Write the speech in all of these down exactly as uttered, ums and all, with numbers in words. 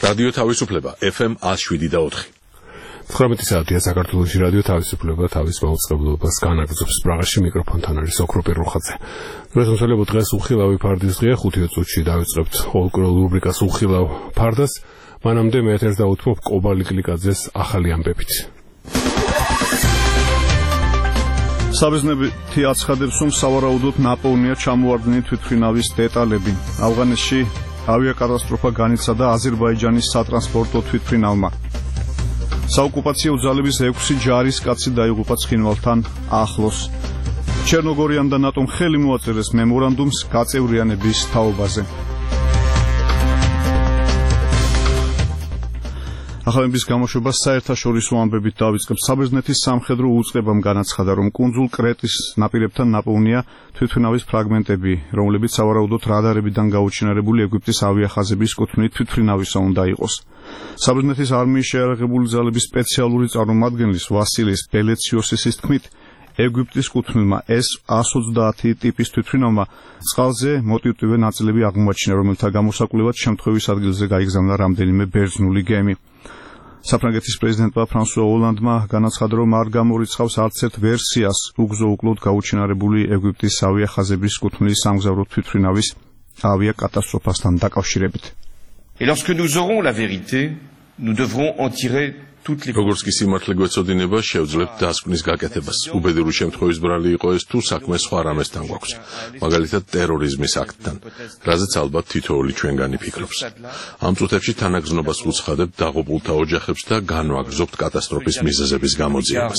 რადიო თავისუფლება ეფ ემ one oh seven და four. ცხრამეტი საათია საქართველოში რადიო თავისუფლება თავის მაუწყებლობას განაგრძობს. პრაღაში მიკროფონთან არის ოქროპი რუხაძე. დღესმსვენებო დღეს უხილავი ფარდის დღეა. ხუთი წუთში დავიწყებთ ყოველკვირეულ რუბრიკას უხილავ ფარდას. მანამდე მე ეთერს დავუთმობ კობალი კლიკაძეს ახალი ამბებით. საბერძნეთი აცხადებს, რომ სავარაუდოდ ნაპოვნია ჩამოვარდნილი თვითმფრინავის დეტალები. ავღანეთში ავიაკატასტროფა განიცადა აზერბაიჯანის სატრანსპორტო თვითმფრინავმა. საოკუპაციო ძალების ექვსი ჯარის კაცი დაიღუპა ცხინვალთან ახლოს. ჩერნოგორიამ და ნატომ ხელი მოაწერეს მემორანდუმს გაწევრიანების თაობაზე. ახალების გამოშვება საერთაშორისო ამბებით დავიწყებ. საბერძნეთის სამხედრო უწყებამ განაცხადა, რომ კუნძულ კრეტის ნაპირებთან ნაპოვნია თვითმფრინავის ფრაგმენტები, რომლებიც სავარაუდოდ რადარებიდან გაუჩინარებული ეგვიპტის ავიახაზების კუთვნით თვითმფრინავისა უნდა იყოს. საბერძნეთის არმიის შეიარაღებული ძალების სპეციალური წარმომადგენლის ვასილის ბელეციოსის თქმით, ეგვიპტის კუთვნილმა ეს one twenty ტიპის თვითმფრინავმა წყალზე მოტივტივე ნაწილები აღმოაჩინა, რომელთა გამოსაკვლევად შემთხვევის ადგილზე გაიგზავნა რამდენიმე ბერძნული გემი. საფრანგეთის პრეზიდენტმა ფრანსუა ოლანდმა განაცხადა, რომ არ გამორიცხავს არც ერთ ვერსიას უგზო-უკლოდ გაუჩინარებული ეგვიპტის ავიახაზების კუთვნილი სამგზავრო თვითმფრინავის ავიაკატასტროფასთან დაკავშირებით. Et lorsque nous aurons la vérité, nous devrons en tirer toutes les როგორც კი სიმართლე გვეცოდინება, შევძლებთ დასკვნის გაკეთებას. უბედური შემთხვევის ბრალი იყო ეს თუ საქმე სხვა რამესთან გვაქვს, მაგალითად ტერორიზმის აქტთან, რაზეც ალბათ თითოეული ჩვენგანი ფიქრობს. ამ წუთებში თანაგზნობას ვუცხადებ დაღუპულთა ოჯახებს და განვაგრძობთ კატასტროფის მიზეზების გამოძიებას.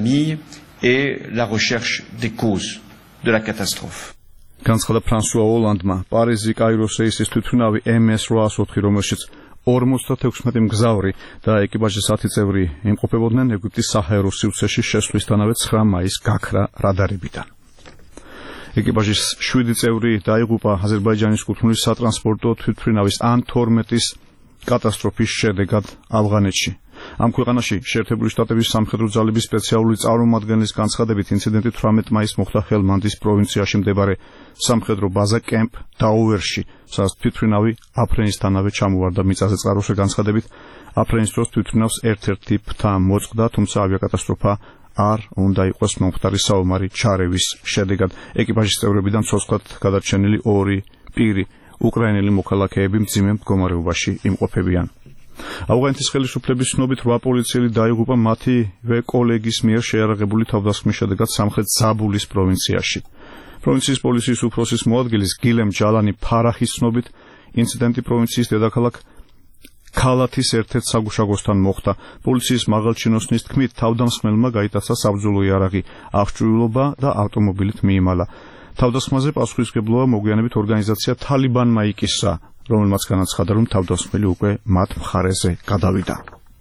განცხადა ფრანსუა ოლანდმა. პარიზი კაიროს რეისის თვითმფრინავი ემ ეს eight oh four, რომელშიც ორმოცდათექვსმეტი მგზავრი და ეკიპაჟის ათი წევრი იმყოფებოდნენ, ეგვიპტის საჰაერო სივრცეში შესვლისთანავე ცხრა მაისს გაქრა რადარებიდან. ეკიპაჟის შვიდი წევრი დაიღუპა აზერბაიჯანის კუთვნილის სატრანსპორტო თვითმფრინავის ან თორმეტის კატასტროფის შედეგად ავღანეთში. ამ ქვეყანაში შეერთებული შტატების სამხედრო ძალების სპეციალური წარმომადგენლის განცხადებით, ინციდენტი თვრამეტი მაისს მოხდა ჰელმანდის პროვინციაში მდებარე სამხედრო ბაზა კემპ დაუვერში, სადაც თვითმფრინავი აფრენისთანავე ჩამოვარდა. მიწაზე წყაროს განცხადებით, აფრენის დროს თვითმფრინავს ერთ-ერთი ფთა მოწყდა, თუმცა ავიაკატასტროფა არ უნდა იყოს მომხდარი საომარი ჩარევის შედეგად. ეკიპაჟის წევრებიდან ცოცხლად გადარჩენილი ორი პირი, უკრაინელი მოქალაქეები მძიმე მდგომარეობაში იმყოფებიან. ავღანეთის ხელისუფლების ცნობით რვა პოლიციელი დაიღუპა მათივე კოლეგის მიერ შეიარაღებული თავდასხმის შედეგად სამხრეთ ზაბულის პროვინციაში. პროვინციის პოლიციის უფროსის მოადგილის გილემ ჯალანი ფარახის ცნობით, ინციდენტი პროვინციის დედაქალაქ ქალათის ერთ-ერთ საგუშაგოსთან მოხდა. პოლიციის მაღალჩინოსნის თქმით, თავდამსხმელმა გაიტაცა საბრძოლო იარაღი, აღჭურვილობა და ავტომობილით მიიმალა. თავდასხმაზე პასუხისმგებლობა მოგვიანებით ორგანიზაცია თალიბანმა იკისრა, რომელმაც განაცხადა, რომ თავდასხმელი უკვე მათ მხარეზე გადავიდა.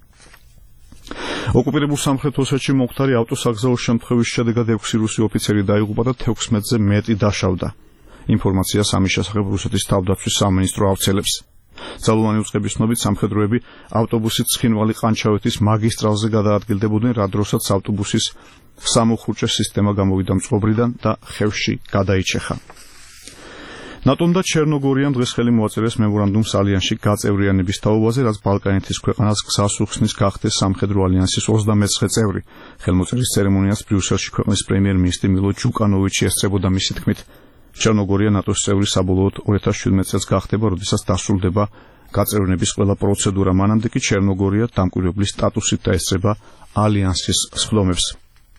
ოკუპირებულ სამხრეთ ოსეთში მომხდარი ავტოსაგზაო შემთხვევის შედეგად ექვსი რუსი ოფიცერი დაიღუპა და თექვსმეტზე მეტი დაშავდა. ინფორმაციას ამის შესახებ რუსეთის თავდაცვის სამინისტრო ავრცელებს. ძალოვანი უწყების ცნობით, სამხედროები ავტობუსით ცხინვალი-ყანჩავეთის მაგისტრალზე გადაადგილდებოდნენ, რა დროსაც ავტობუსის სამოხურჭე სისტემა გამოვიდა მწყობრიდან და ხევში გადაიჩეხა. ნატომ და ჩერნოგორიამ დღეს ხელი მოაწერეს მემორანდუმს ალიანსში გაწევრიანების თაობაზე, რაც ბალკანეთის ქვეყანას გზას უხსნის გახდეს სამხედრო ალიანსის ოცდამეცხრე წევრი. ხელმოწერის ცერემონიას ბრიუსელში ქვეყნის პრემიერ-მინისტრი მილო ჯუკანოვიჩი ესწრებოდა. მისი თქმით, ჩერნოგორია ნატოს წევრი საბოლოოდ ორი ათას შვიდმეტ წელს გახდება, როდესაც დასრულდება გაწევრიანების ყველა პროცედურა. მანამდე კი ჩერნოგორია დამკვირვებლის სტატუსით დაესწრება ალიანსის სხდომებს.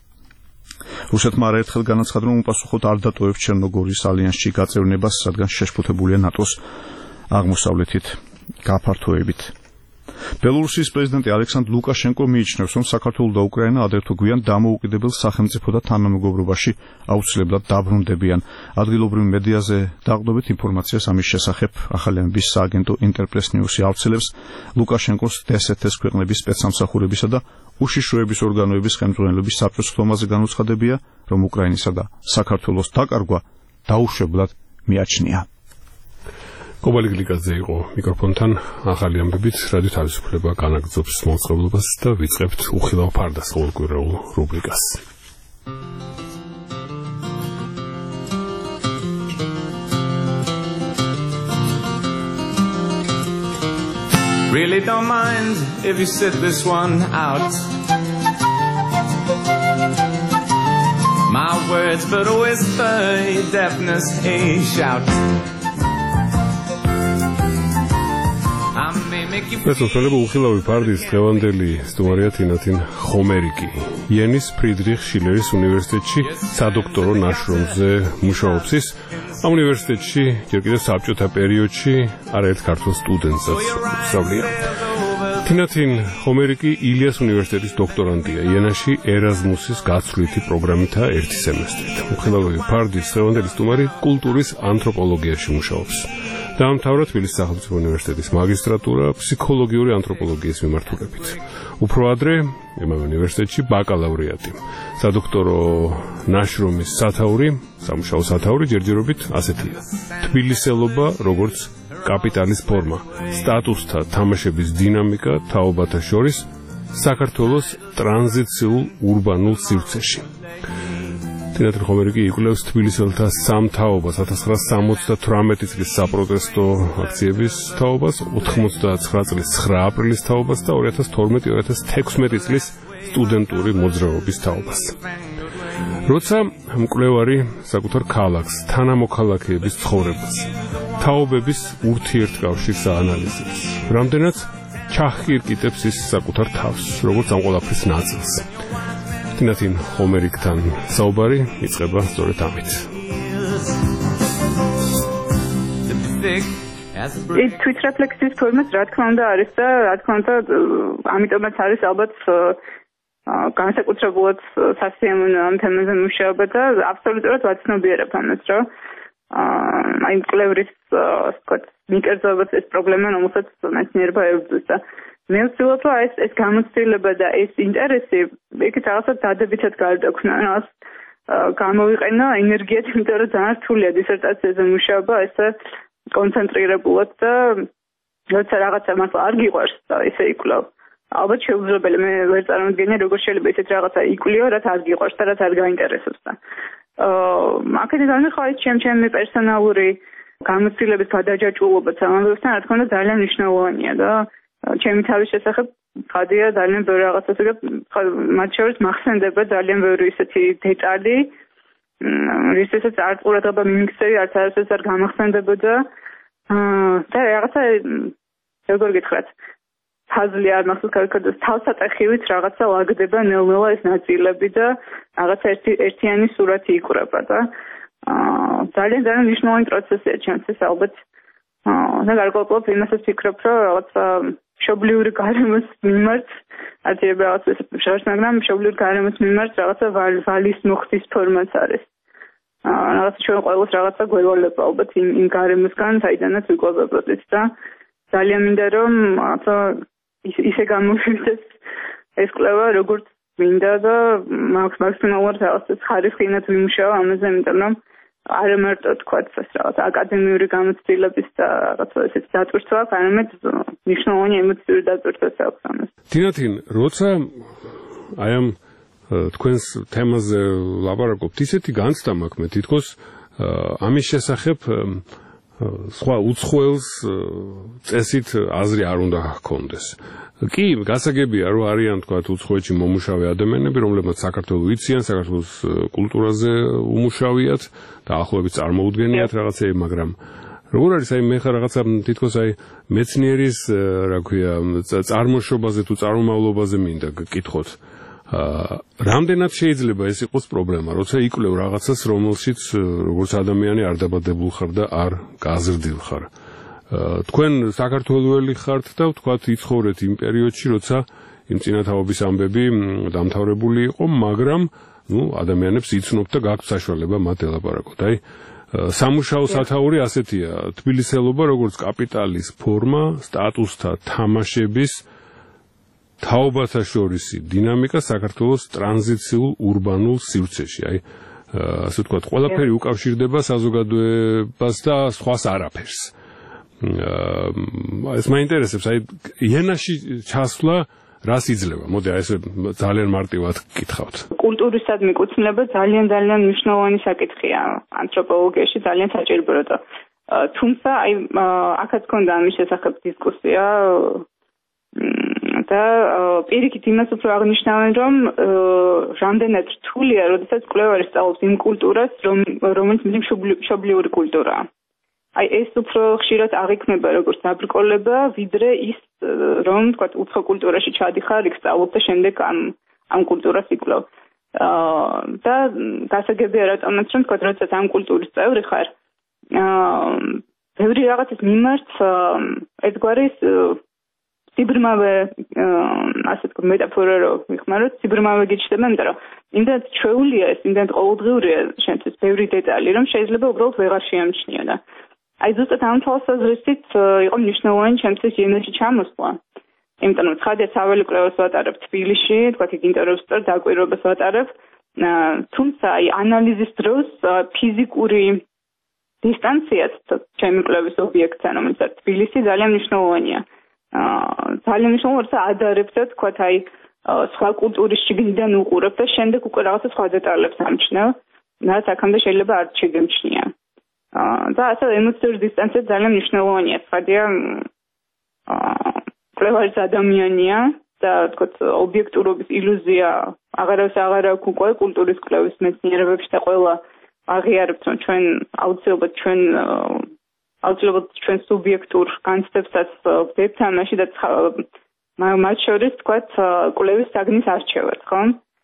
რუსეთმა არაერთხელ განაცხადა, რომ უპასუხოდ არ დატოვებს ჩერნოგორიის ალიანსში გაწევრიანებას, რადგან შეშფოთებულია ნატოს აღმოსავლეთით გაფართოებით. ბელორუსიის პრეზიდენტი ალექსანდრ ლუკაშენკო მიიჩნევს, რომ საქართველო და უკრაინა ადრე თუ გვიან დამოუკიდებელ სახელმწიფო და თანამეგობრობაში აუცილებლად დაბრუნდებიან. ადგილობრივ მედიაზე დაყრდნობით ინფორმაციას ამის შესახებ ახალი ამბის სააგენტო ინტერპრეს ნიუსი ავრცელებს. ლუკაშენკოს დსთ-ს ქვეყნების სპეცსამსახურებისა და უშიშროების ორგანოების ხელმძღვანელობის საბჭოს ხდომაზე განუცხადებია, რომ უკრაინისა და საქართველოს დაკარგვა დაუშვებლად მიაჩნია. კობალი კლიკაძე იყო მიკროფონთან ახალი ამბებით. რადიო თავისუფლება განაგრძობს მოწყობილობას და ვიწყებთ უხილავ ფარდას ყოველკვირეულ რუბრიკას. Really don't mind if you sit this one out. My words but a whisper, your deafness a shout. ეს უცხოელი უხილავი ფარდის დღევანდელი სტუმარია თინათინ ხომერიკი. იენის ფრიდრიხ შილერის უნივერსიტეტში სადოქტორო ნაშრომზე მუშაობს. ის ამ უნივერსიტეტში ჯერ კიდევ საბჭოთა პერიოდში არაერთ ქართულ სტუდენტსაც უსწავლია. თინათინ ხომერიკი ილიას უნივერსიტეტის დოქტორანტია. იენაში ერაზმუსის გაცვლითი პროგრამითაა ერთი სემესტრით. უხილავი ფარდის დღევანდელი სტუმარი კულტურის ანთროპოლოგიაში მუშაობს. დაამთავრა თბილისის სახელმწიფო უნივერსიტეტის მაგისტრატურა ფსიქოლოგიური ანთროპოლოგიის მიმართულებით. უფრო ადრე იმავე უნივერსიტეტში ბაკალავრიატი. სადოქტორო ნაშრომის სათაური, სამუშაო სათაური ჯერჯერობით ასეთია. თბილისელობა როგორც კაპიტალის ფორმა, სტატუსთა თამაშების დინამიკა თაობათა შორის საქართველოს ტრანზიციულ ურბანულ სივრცეში. თინათინ ხომერიკი იკვლევს თბილისელთა სამთაობას, ათას ცხრაასი სამოცდათვრამეტი წლის საპროტესტო აქციების თაობას, ოთხმოცდაცხრა წლის ცხრა აპრილის თაობას და ორი ათას თორმეტი ორი ათას თექვსმეტი წლის სტუდენტური მოძრაობის თაობას. როცა მკვლევარი საკუთარ ქალაქს, თანამოქალაქეების ცხოვრებას, თაობების ურთიერთკავშირს აანალიზებს, რამდენად ჩახკირკიტებს ის საკუთარ თავს, როგორც ამ ყველაფრის ნაწილს. თინათინ ხომერიკთან საუბარი იწყება სწორედ ამით. ის თვითრეფლექსიის ფორმაც რა თქმა უნდა არის და რა თქმა უნდა ამიტომაც არის ალბათ განსაკუთრებულად სასიამოვნო ამ თემაზე მუშაობა და აბსოლუტურად ვაცნობიერებ ამას, რომ აი მკვლევრის ვთქვათ მიკერძოებაც ეს პრობლემა, რომელსაც მეცნიერება ებრძვის და მე ვცდილობ რომ ეს ეს გამოცდილება და ეს ინტერესი იქით რაღაცა დადებითად გარდაქმნა, რაღაც გამოვიყენო ენერგიად, იმიტომ რომ ძალიან რთულია დისერტაციაზე მუშაობა, ესე კონცენტრირებულად და როცა რაღაცა მართლა არ გიყვარს და ესე იკვლევ. ალბათ შეუძლებელი, მე ვერ წარმოვიდგენია როგორ შეიძლება ისეთ რაღაცა იკვლიო, რაც არ გიყვარს და რაც არ გაინტერესებს და აა აქედან განხარ ის ჩემ ჩემი პერსონალური გამოცდილების გადაჯაჭვულობაც ამბობთან, რა თქმა უნდა ძალიან მნიშვნელოვანია და ჩემი თავის შესახებ ხადია ძალიან ბევრი რაღაცასა და მათ შორის მახსენდება ძალიან ბევრი ისეთი დეტალი, რისთვისაც არ ყურადღება მიმიქცევი, არც არასდროს არ გამახსენდებოდა და რაღაცა როგორ გითხრათ, ფაზლი არ მახსოვს კარგად, თავსატეხივით რაღაცა ლაგდება ნელ-ნელა ეს ნაწილები და რაღაცა ერთი ერთიანი სურათი იკვრება და ძალიან ძალიან მნიშვნელოვანი პროცესია ჩემთვის ალბათ და გარკვეულწილად იმასაც ვფიქრობ, რომ რაღაცა მშობლიური გარემოს მიმართ, არცერთ რაღაცა შეშ, მაგრამ მშობლიური გარემოს მიმართ რაღაცა ვალის მოხდის ფორმაც არის. რაღაცა ჩვენ ყოველს რაღაცა გვევალება ალბათ იმ იმ გარემოსგან, საიდანაც ვიკვებებოდით და ძალიან მინდა რომ რაღაცა ისე გამოვიდეს ეს კვლევა როგორც მინდა და მაქსიმალურად რაღაცა ხარისხიანად ვიმუშაო ამაზე, იმიტომ რომ არ მარტო თქვა ეს რაღაც აკადემიური გამოცდილების და რაღაცა ესეთ დატვირთვა, არამედ მნიშვნელოვანი ემოციური დატვირთვაც აქვს ამას. თინათინ, როცა აი ამ თქვენს თემაზე ლაპარაკობთ, ისეთი განცდა მაქვს მე თითქოს ამის შესახებ სხვა უცხოელს წესით აზრი არ უნდა ჰქონდეს. კი, გასაგებია, რომ არიან თქვა უცხოეთში მომუშავე ადამიანები, რომლებმაც საქართველოს იციან, საქართველოს კულტურაზე უმუშავიათ და ახლობით წარმოუდგენიათ რაღაცები, მაგრამ როგორ არის აი მე ხარ რაღაცა თითქოს აი მეცნიერის, რა ქვია, წარმოშობაზე თუ წარმომავლობაზე მინდა გკითხოთ. რამდენად შეიძლება ეს იყოს პრობლემა, როცა იკვლევ რაღაცას, რომელშიც როგორც ადამიანი არ დაბადებულ ხარ და არ გაზრდილ ხარ. თქვენ საქართველოელი ხართ და ვთქვათ იცხოვრეთ იმ პერიოდში, როცა იმ წინათაობის ამბები დამთავრებული იყო, მაგრამ ნუ ადამიანებს იცნობთ და გაქვთ საშუალება მათ ელაპარაკოთ. აი სამუშაო სათაური ასეთია, თბილისელობა როგორც კაპიტალის ფორმა, სტატუსთა თამაშების თაობათა შორისი დინამიკა საქართველოს ტრანზიციულ ურბანულ სივრცეში. აი ასე ვთქვათ, ყველაფერი უკავშირდება საზოგადოებას და სხვას არაფერს. ეს მაინტერესებს, აი იენაში ჩასვლა რას იძლევა? მოდი აი ესე ძალიან მარტივად გკითხავთ. კულტურისად მიკუთვნება ძალიან ძალიან მნიშვნელოვანი საკითხია ანთროპოლოგიაში, ძალიან საჭირო და თუმცა აი აქაც ქონდა ამის შესახებ დისკუსია და პირიქით იმას უფრო აღნიშნავენ, რომ რამდენად რთულია, როდესაც კვლევარი სწავლობს იმ კულტურას, რომელიც მშობლიური კულტურაა. აი ეს უფრო ხშირად აღიქმება როგორც დაბრკოლება, ვიდრე ის, რომ თქვა უცხო კულტურაში ჩადიხარ, იქ სწავლობ და შემდეგ ამ ამ კულტურას იკვლევ. და გასაგებია რატომაც რომ თქვა როდესაც ამ კულტურის წევრი ხარ, ბევრი რაღაცის მიმართ ერთგვარი სიბრმავე, ასე თქვა მეტაფორა რო ვიხმაროთ, სიბრმავე გიჩნდება, იმიტომ რომ იმდენად ჩვეულია ეს, იმდენად ყოველდღიურია შენთვის ბევრი დეტალი, რომ შეიძლება უბრალოდ ვეღარ შეამჩნიო და აი ზუსტად ამ თვალსაზრისით იყო მნიშვნელოვანი ჩემთვის იემენში ჩამოსვლა. იმიტომ რომ ცხადია საველე კვლევას ვატარებ თბილისში, თქვა იქ ინტერვიუს ვწერ, დაკვირვებას ვატარებ, თუმცა აი ანალიზის დროს ფიზიკური დისტანციაც ჩემი კვლევის ობიექტთან, რომელიც არის თბილისი, ძალიან მნიშვნელოვანია. ძალიან მნიშვნელოვანია, რომ ადარებ და თქვა აი სხვა კულტურის შიგნიდან უყურებ და შემდეგ უკვე რაღაცა სხვა დეტალებს ამჩნევ, რაც აქამდე შეიძლება არ შეგემჩნია. და ასე ემოციური დისტანცია ძალიან მნიშვნელოვანია. ცხადია, კვლევარის ადამიანია და თქო ობიექტურობის ილუზია აღარავის აღარ აქვს უკვე კულტურის კვლევის მეცნიერებებში და ყველა აღიარებთ, რომ ჩვენ აუცილებლად ჩვენ აუცილებლად ჩვენ სუბიექტურ განცდებსაც ვდებთ ამაში და მათ შორის თქვა კვლევის საგნის არჩევად, ხო?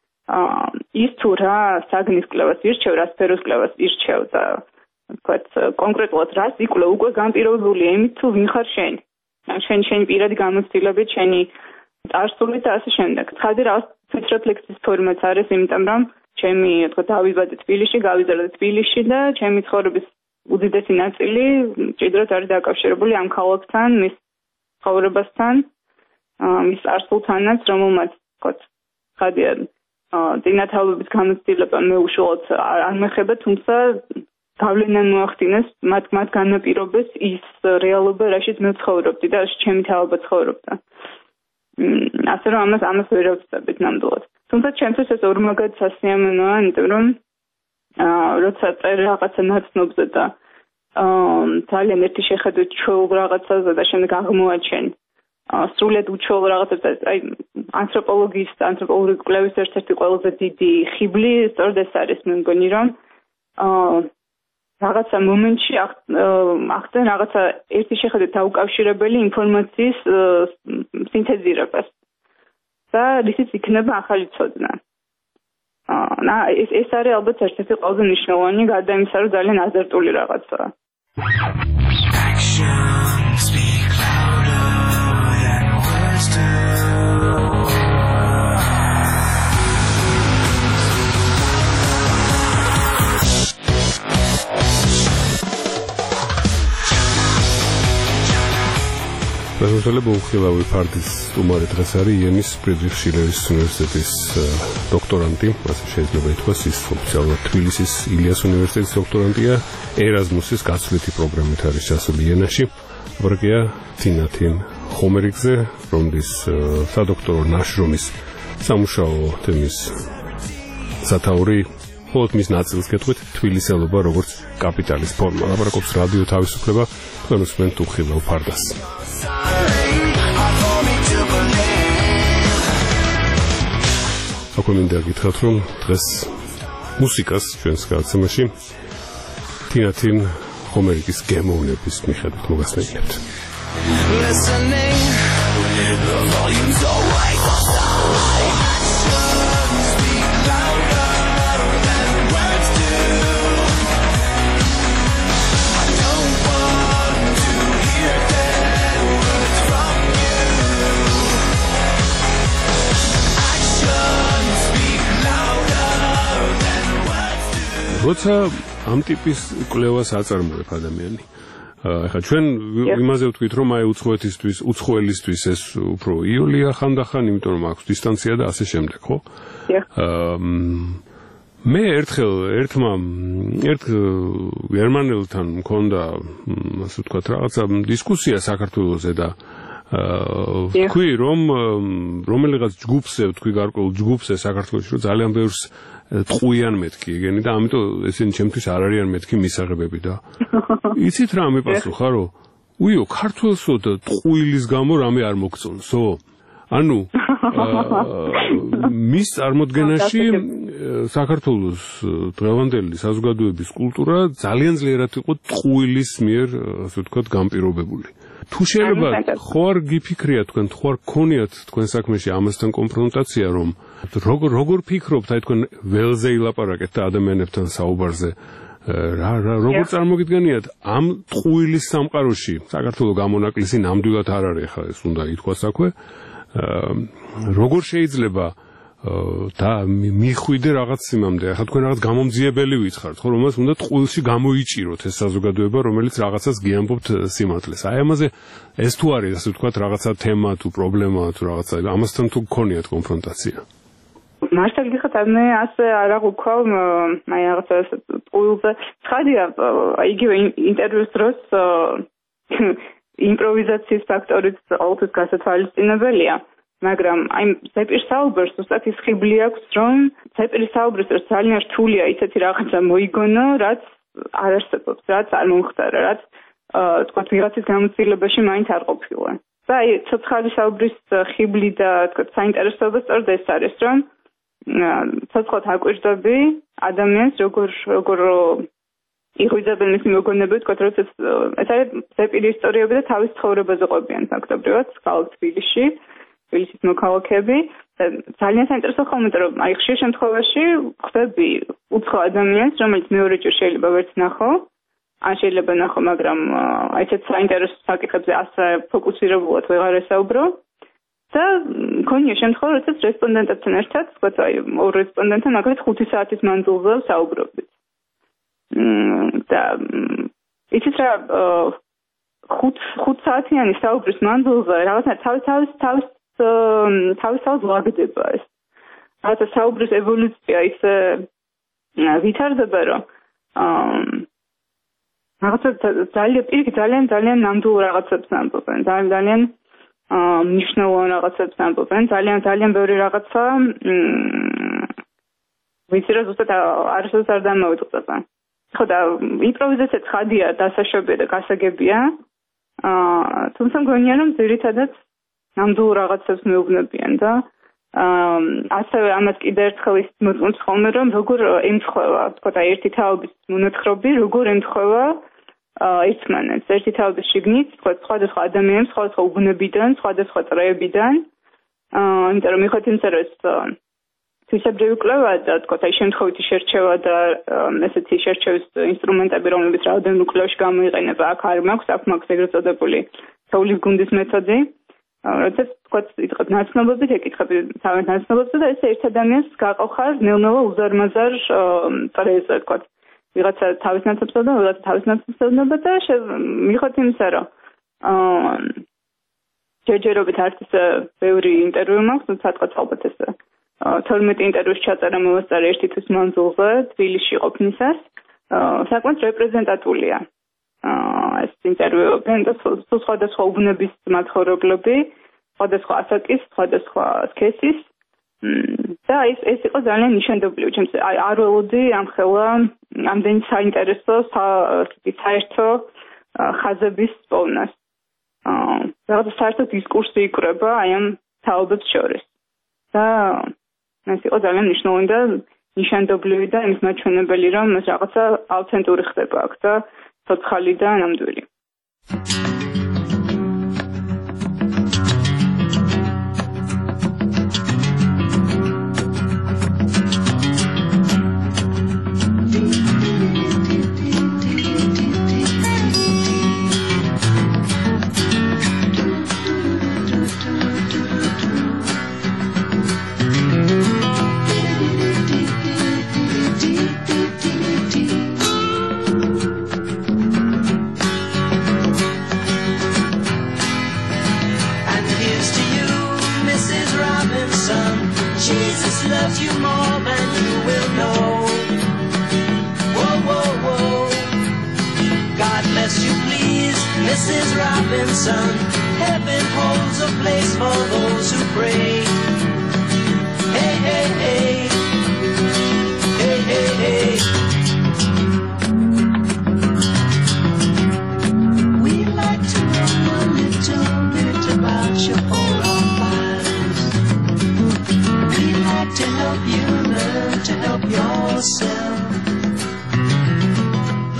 ის თუ რა საგნის კვლევას ირჩევ, რა სფეროს კვლევას ირჩევ და თქვა კონკრეტულად რას იკვლევ, უკვე განპირობებულია იმით თუ ვინ ხარ შენ. შენ შენი პირადი გამოცდილებით, შენი წარსული და ასე შემდეგ. ცხადი რაღაც თვითრეფლექსიის ფორმაც არის, იმიტომ რომ ჩემი თქვა დავიბადე თბილისში, გავიზარდე თბილისში და ჩემი ცხოვრების უდიდესი ნაწილი ჭიდროდ არის დაკავშირებული ამ ქალაქთან, მის ცხოვრებასთან, მის წარსულთანაც, რომელმაც თქვა ცხადია წინათავების გამოცდილება მე უშუალოდ არ მეხება, თუმცა გავლენა მოახდინეს მათ მათ განაპირობეს ის რეალობა, რაშიც მე ვცხოვრობდი და ჩემი თავობა ცხოვრობდა. ასე რომ ამას ამას ვერ ავწევთ ნამდვილად. თუმცა ჩემთვის ეს ორმაგად სასიამოვნოა, იმიტომ რომ როცა წერ რაღაცა ნაცნობზე და ძალიან ერთი შეხედვით ჩვეულ რაღაცაზე და შემდეგ აღმოაჩენ სრულად უჩვეულ რაღაცებს, აი ანთროპოლოგიის და ანთროპოლოგიური კვლევის ერთ-ერთი ყველაზე დიდი ხიბლი სწორედ ეს არის, მე მგონი რომ რაღაცა მომენტში ახდენ რაღაცა ერთი შეხედვით დაუკავშირებელი ინფორმაციის სინთეზირებას და რისიც იქნება ახალი ცოდნა. და ეს ეს არის ალბათ ერთ-ერთი ყველაზე მნიშვნელოვანი, გარდა იმისა, რომ ძალიან აზარტული რაღაცაა. პროფესორ ბოუხილავი ფარდის სტუმარი დღეს არის იენის ფრიდრიხ შილერის უნივერსიტეტის დოქტორანტი, ასე შეიძლება ითქვას, ის ოფიციალურად თბილისის ილიას უნივერსიტეტის დოქტორანტია, ერაზმუსის გაცვლითი პროგრამით არის ჩასული იენაში. ბრგია თინათინ ხომერიგზე, რომლის სადოქტორო ნაშრომის სამუშაო თემის სათაური მხოლოდ მის ნაწილს გეტყვით, თბილისელობა როგორც კაპიტალის ფორმა. ლაპარაკობს რადიო თავისუფლება, თქვენ უსმენთ უხილავ ფარდას. აკვე მინდა გითხრათ, რომ დღეს მუსიკას ჩვენს გადაცემაში თინათინ ხომერიკის გემოვნების მიხედვით მოგასმენთ. როცა ამ ტიპის კვლევას აწარმოებ ადამიანი, ახლა ჩვენ იმაზე ვთქვით, რომ აი უცხოეთისთვის, უცხოელისთვის ეს უფრო იოლია ხანდახან, იმიტომ რომ აქვს დისტანცია და ასე შემდეგ, ხო? აა მე ერთხელ ერთმა ერთ გერმანელთან მქონდა, ასე ვთქვათ, რაღაცა დისკუსია საქართველოზე და ვთქვი, რომ რომელიღაც ჯგუფზე, ვთქვი, გარკვეულ ჯგუფზე საქართველოში, რომ ძალიან ბევრს ტყუიან მეთქი ეგენი და ამიტომ ესენი ჩემთვის არ არიან მეთქი მისაღებები და იცით რა მიპასუხა, რომ უიო, ქართველსო და ტყუილის გამო რამე არ მოგწონსო? ანუ მის წარმოდგენაში საქართველოს დღევანდელი საზოგადოების კულტურა ძალიან ძლიერად იყო ტყუილის მიერ, ასე ვთქვათ, გამპირობებული. თუ შეიძლება ხო არ გიფიქრიათ თქვენ, თუ არ გქონიათ თქვენ საქმეში ამასთან კონფრონტაცია, რომ როგორ როგორ ფიქრობთ, აი თქვენ ველზე ილაპარაკეთ და ადამიანებთან საუბარზე, რა რა როგორ წარმოგიდგენიათ ამ ტყუილის სამყაროში? საქართველოს გამონაკლისი ნამდვილად არ არის, ხა ეს უნდა ითქვას აქვე. როგორ შეიძლება და მიხვიდე რაღაც სიმამდე. ახლა თქვენ რაღაც გამომძიებელი ვიცხართ, ხო, რომელსაც უნდა ტყუილში გამოიჭიროთ ეს საზოგადოება, რომელიც რაღაცას გიამბობთ სიმართლეს. აი ამაზე ეს თუ არის, ასე ვთქვათ, რაღაცა თემა თუ პრობლემა თუ რაღაცა, ამასთან თუ გქონიათ კონფრონტაცია? მართლა გიხათ, მე ასე არ აღვქვა, აი რაღაცა ტყუილზე. ცხადია, იგივე ინტერვიუს დროს იმპროვიზაციის ფაქტორიც ყოველთვის გასათვალისწინებელია, მაგრამ აი ზეპირ საუბრს უბრალოდ ის ხიბლი აქვს, რომ ზეპირის საუბრის დროს ძალიან რთულია ისეთი რაღაცა მოიგონო, რაც არ არსებობს, რაც არ მომხდარა, რაც თქვათ ვიღაცის გამოცდილებაში მაინც არ ყოფილა. და აი ცოცხალი საუბრის ხიბლი და თქვათ საინტერესოება სწორედ ეს არის, რომ ცოცხლად აკვირდები ადამიანს, როგორ როგორ იღვიძებენ მისი მოგონებები, თქვათ, როდესაც ეს არის ზეპირი ისტორიები და თავის ცხოვრებაზე ყოფიან ფაქტობრივად, ქალაქ თბილისში, თბილისის მოქალაქეები და ძალიან საინტერესო ხომ, რომ აი ხშირ შემთხვევაში ხვდები უცხო ადამიანს, რომელიც მეორეჯერ შეიძლება ვერც ნახო, ან შეიძლება ნახო, მაგრამ აი ესეთ საინტერესო საკითხებზე ასე ფოკუსირებულად ვეღარ ესაუბრო. და მქონია შემთხვევა, როდესაც რესპონდენტებთან ერთად, თქვათ, აი ორ რესპონდენტთან მაგალითად ხუთი საათის მანძილზე საუბრობთ. და იცით რა ხუთ ხუთ საათიანი საუბრის მანძილზე რაღაცა თავის თავის თავის თავის თავის ვაგდება ეს. რაღაცა საუბრის ევოლუცია ისე ვითარდება, რომ რაღაცა ძალიან პირიქით ძალიან ძალიან ნამდვილ რაღაცებს ამბობენ, ძალიან ძალიან მნიშვნელოვან რაღაცებს ამბობენ, ძალიან ძალიან ბევრი რაღაცა ვიცი რა ზუსტად არასოდეს არ დამოვიწყდება. ხო და იმპროვიზაცია ცხადია, დასაშვებია და გასაგებია. აა თუმცა მგონია, რომ ძირითადად ნამდვილ რაღაცებს მეუბნებიან და აა ასევე ამას კიდევ ერთხელ ის მოწმობს ხოლმე, რომ როგორ ემთხვევა, თქო და ერთი თაობის მონათხრობი, როგორ ემთხვევა ერთმანეთს, ერთი თაობის შიგნით, თქო სხვადასხვა ადამიანებს, სხვადასხვა უბნებიდან, სხვადასხვა წრეებიდან. აა იმიტომ რომ მიხოთ იმისა, რომ ეს თვისებრივი კვლევა და თქო აი შემთხვევითი შერჩევა და ესეთი შერჩევის ინსტრუმენტები, რომლებიც რაოდენობით კვლევაში გამოიყენება, აქ არ მაქვს, აქ მაქვს ეგრეთ წოდებული თოვლის გუნდის მეთოდი. როდესაც თქო იტყოდ ნაცნობებით ეკითხები თავის ნაცნობებზე და ესე ერთ ადამიანს გაყოხარ ნელ-ნელა უზარმაზარ წრეზე, თქო ვიღაცა თავის ნაცნობსა და ვიღაცა თავის ნაცნობსა და მიხოთ იმისა, რომ აა ჯერჯერობით არც ისე ბევრი ინტერვიუ მაქვს, თუმცა თქო ალბათ ესე თორმეტი ინტერვიუს ჩაწერა მოვასწარე ერთი თვის მანძილზე თბილისში ყოფნისას. საკმაოდ რეპრეზენტატულია ეს ინტერვიუები და სხვადასხვა უბნების მაცხოვრებლები, სხვადასხვა ასაკის, სხვადასხვა სქესის და ეს ეს იყო ძალიან ნიშანდობლივი. ჩემს არ ველოდი ამხელა ამდენი საინტერესო საერთო ხაზების პოვნას. რაღაცა საერთო დისკურსი იკვრება აი ამ თაობებს შორის. და ეს იყო ძალიან მნიშვნელოვანი და ნიშანდობლივი და იმის მაჩვენებელი, რომ ეს რაღაცა ავთენტური ხდება აქ და ცოცხალი და ნამდვილი. Missus Robinson, heaven holds a place for those who pray. Hey, hey, hey, hey, hey, hey. We like to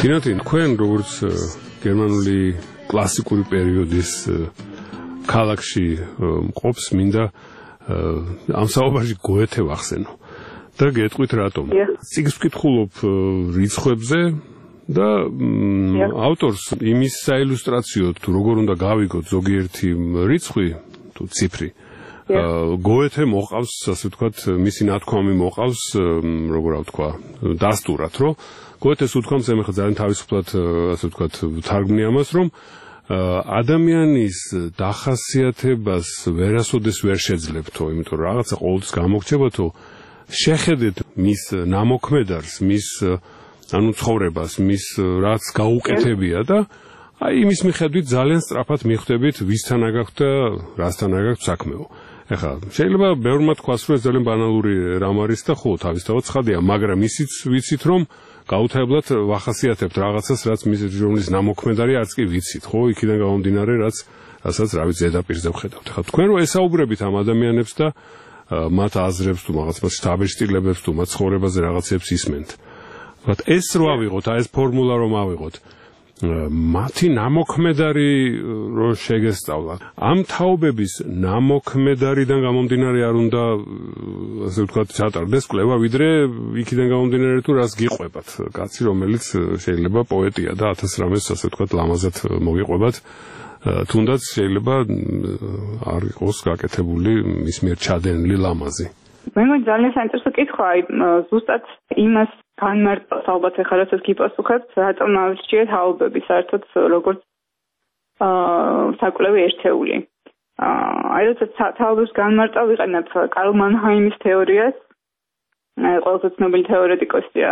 Დინათი, თქვენ როგორც გერმანული კლასიკური პერიოდის ქალაქში მყოფს, მინდა ამ საუბარში გოეთე ვახსენო და გეტყვით რატომ. წიგნს ვკითხულობ რიცხვებზე და ავტორს იმის საილუსტრაციოდ თუ როგორ უნდა გავიგოთ ზოგიერთი რიცხვი თუ ციფრი გოეთე მოყავს, ასე ვთქვათ, მისი ნათქვამი მოყავს, როგორ ვთქვა, დასტურად, რომ გოეთეს უთქვამს, ეხლა ძალიან თავისუფლად, ასე ვთქვათ, ვთარგმნი ამას, რომ ადამიანის დახასიათებას ვერასოდეს ვერ შეძლებთო, იმიტომ რომ რაღაცა ყოველთვის გამოგრჩებათო, შეხედეთ მის ნამოქმედარს, მის ანუ ცხოვრებას, მის რაც გაუკეთებია და აი იმის მიხედვით ძალიან სწრაფად მიხვდებით, ვისთან აგაქვთ და რასთან აგაქვთ საქმეო. ეხლა შეიძლება ბევრმა თქვას, რომ ეს ძალიან ბანალური რამ არის და ხო, თავისთავად ცხადია, მაგრამ ისიც ვიცით, რომ გაუთავებლად ვახასიათებთ რაღაცას, რაც მის რომლის ნამოქმედარი არც კი ვიცით, ხო, იქიდან გამომდინარე, რაც რასაც რა ვიცი ზედაპირზე ვხედავთ. ეხლა თქვენ რო ესაუბრებით ამ ადამიანებს და მათ აზრებს თუ რაღაც მათ შთაბეჭდილებებს თუ მათ ცხოვრებაზე რაღაცებს ისმენთ. ვთქვათ, ეს რო ავიღოთ, აი ეს ფორმულა რომ ავიღოთ, მათი ნამოქმედარი რო შეგესწავლათ. ამ თაობების ნამოქმედარიდან გამომდინარე არ უნდა, ასე ვთქვათ, ჩატარდეს კვლევა, ვიდრე იქიდან გამომდინარე თუ რას გიყვებათ. კაცი, რომელიც შეიძლება პოეტია და ათას რამეს, ასე ვთქვათ, ლამაზად მოგიყვებათ, თუნდაც შეიძლება არ იყოს გაკეთებული მის მიერ ჩადენილი ლამაზი. მე მგონი ძალიან საინტერესო კითხვა, აი ზუსტად იმას განმარტავს ალბათ ახლა რასაც გიპასუხებთ, რატომ ავირჩიეთ თაობები საერთოდ როგორც აა საკვლევი ერთეული. აი როცა თაობებს განმარტავ ვიყენებ კარლ მანჰაიმის თეორიას, ყველაზე ცნობილი თეორეტიკოსია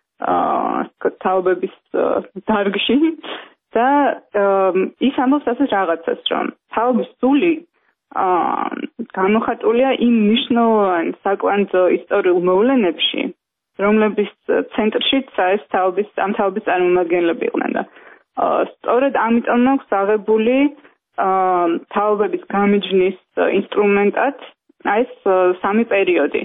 აა თაობების დარგში და ის ამბობს ასეთ რაღაცას, რომ თაობის სული აა გამოხატულია იმ მნიშვნელოვან საკვანძო ისტორიულ მოვლენებში, რომლების ცენტრშიც ეს თაობის ამ თაობის წარმომადგენლები იყვნენ და სწორედ ამიტომ აქვს აღებული თაობების გამიჯნის ინსტრუმენტად ეს სამი პერიოდი.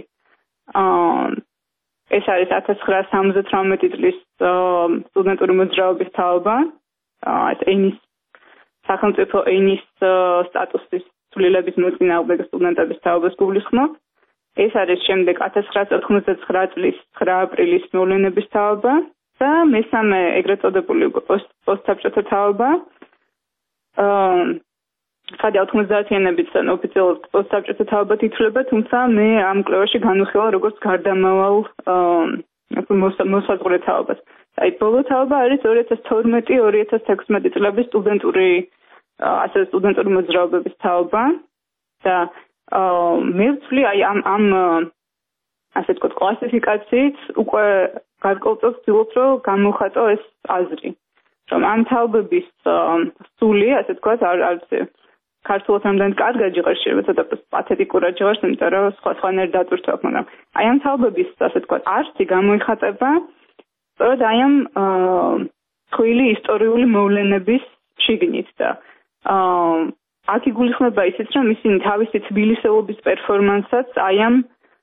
ეს არის ათას ცხრაასი სამოცდათვრამეტი წლის სტუდენტური მოძრაობის თაობა, ეს ენის სახელმწიფო ენის სტატუსის ცვლილების მოწინააღმდეგე სტუდენტების თაობას გულისხმობს. ეს არის შემდეგ ათას ცხრაასი ოთხმოცდაცხრა წლის ცხრა აპრილის მოვლენების თაობა და მესამე ეგრეთ წოდებული პოსტსაბჭოთა თაობა. აა ხადი ოთხმოცდაათიანებით ოფიციალურად პოსტსაბჭოთა თაობა ითვლება, თუმცა მე ამ კვლევაში განვიხილავ როგორც გარდამავალ მოსაზღვრე თაობას. აი ბოლო თაობა არის ორი ათას თორმეტი ორი ათას თექვსმეტი წლების სტუდენტური ასე სტუდენტური მოძრაობების თაობა და მე ვთვლი აი ამ ამ ასე ვთქვათ კლასიფიკაციით უკვე გარკვეულწილად ვცდილობ რომ გამოვხატო ეს აზრი რომ ამ თაობების სული ასე ვთქვათ არ არის ქართულად ამდენ კარგად ჟღერს შეიძლება ცოტა პათეტიკურად ჟღერს იმიტომ რომ სხვა სხვანაირ დატვირთვა აქვს მაგრამ აი ამ თაობების ასე ვთქვათ არსი გამოიხატება სწორედ აი ამ თხვილი ისტორიული მოვლენების შიგნით და აქ იგულისხმება ისიც, რომ ისინი თავისი თბილისელობის პერფორმანსსაც აი ამ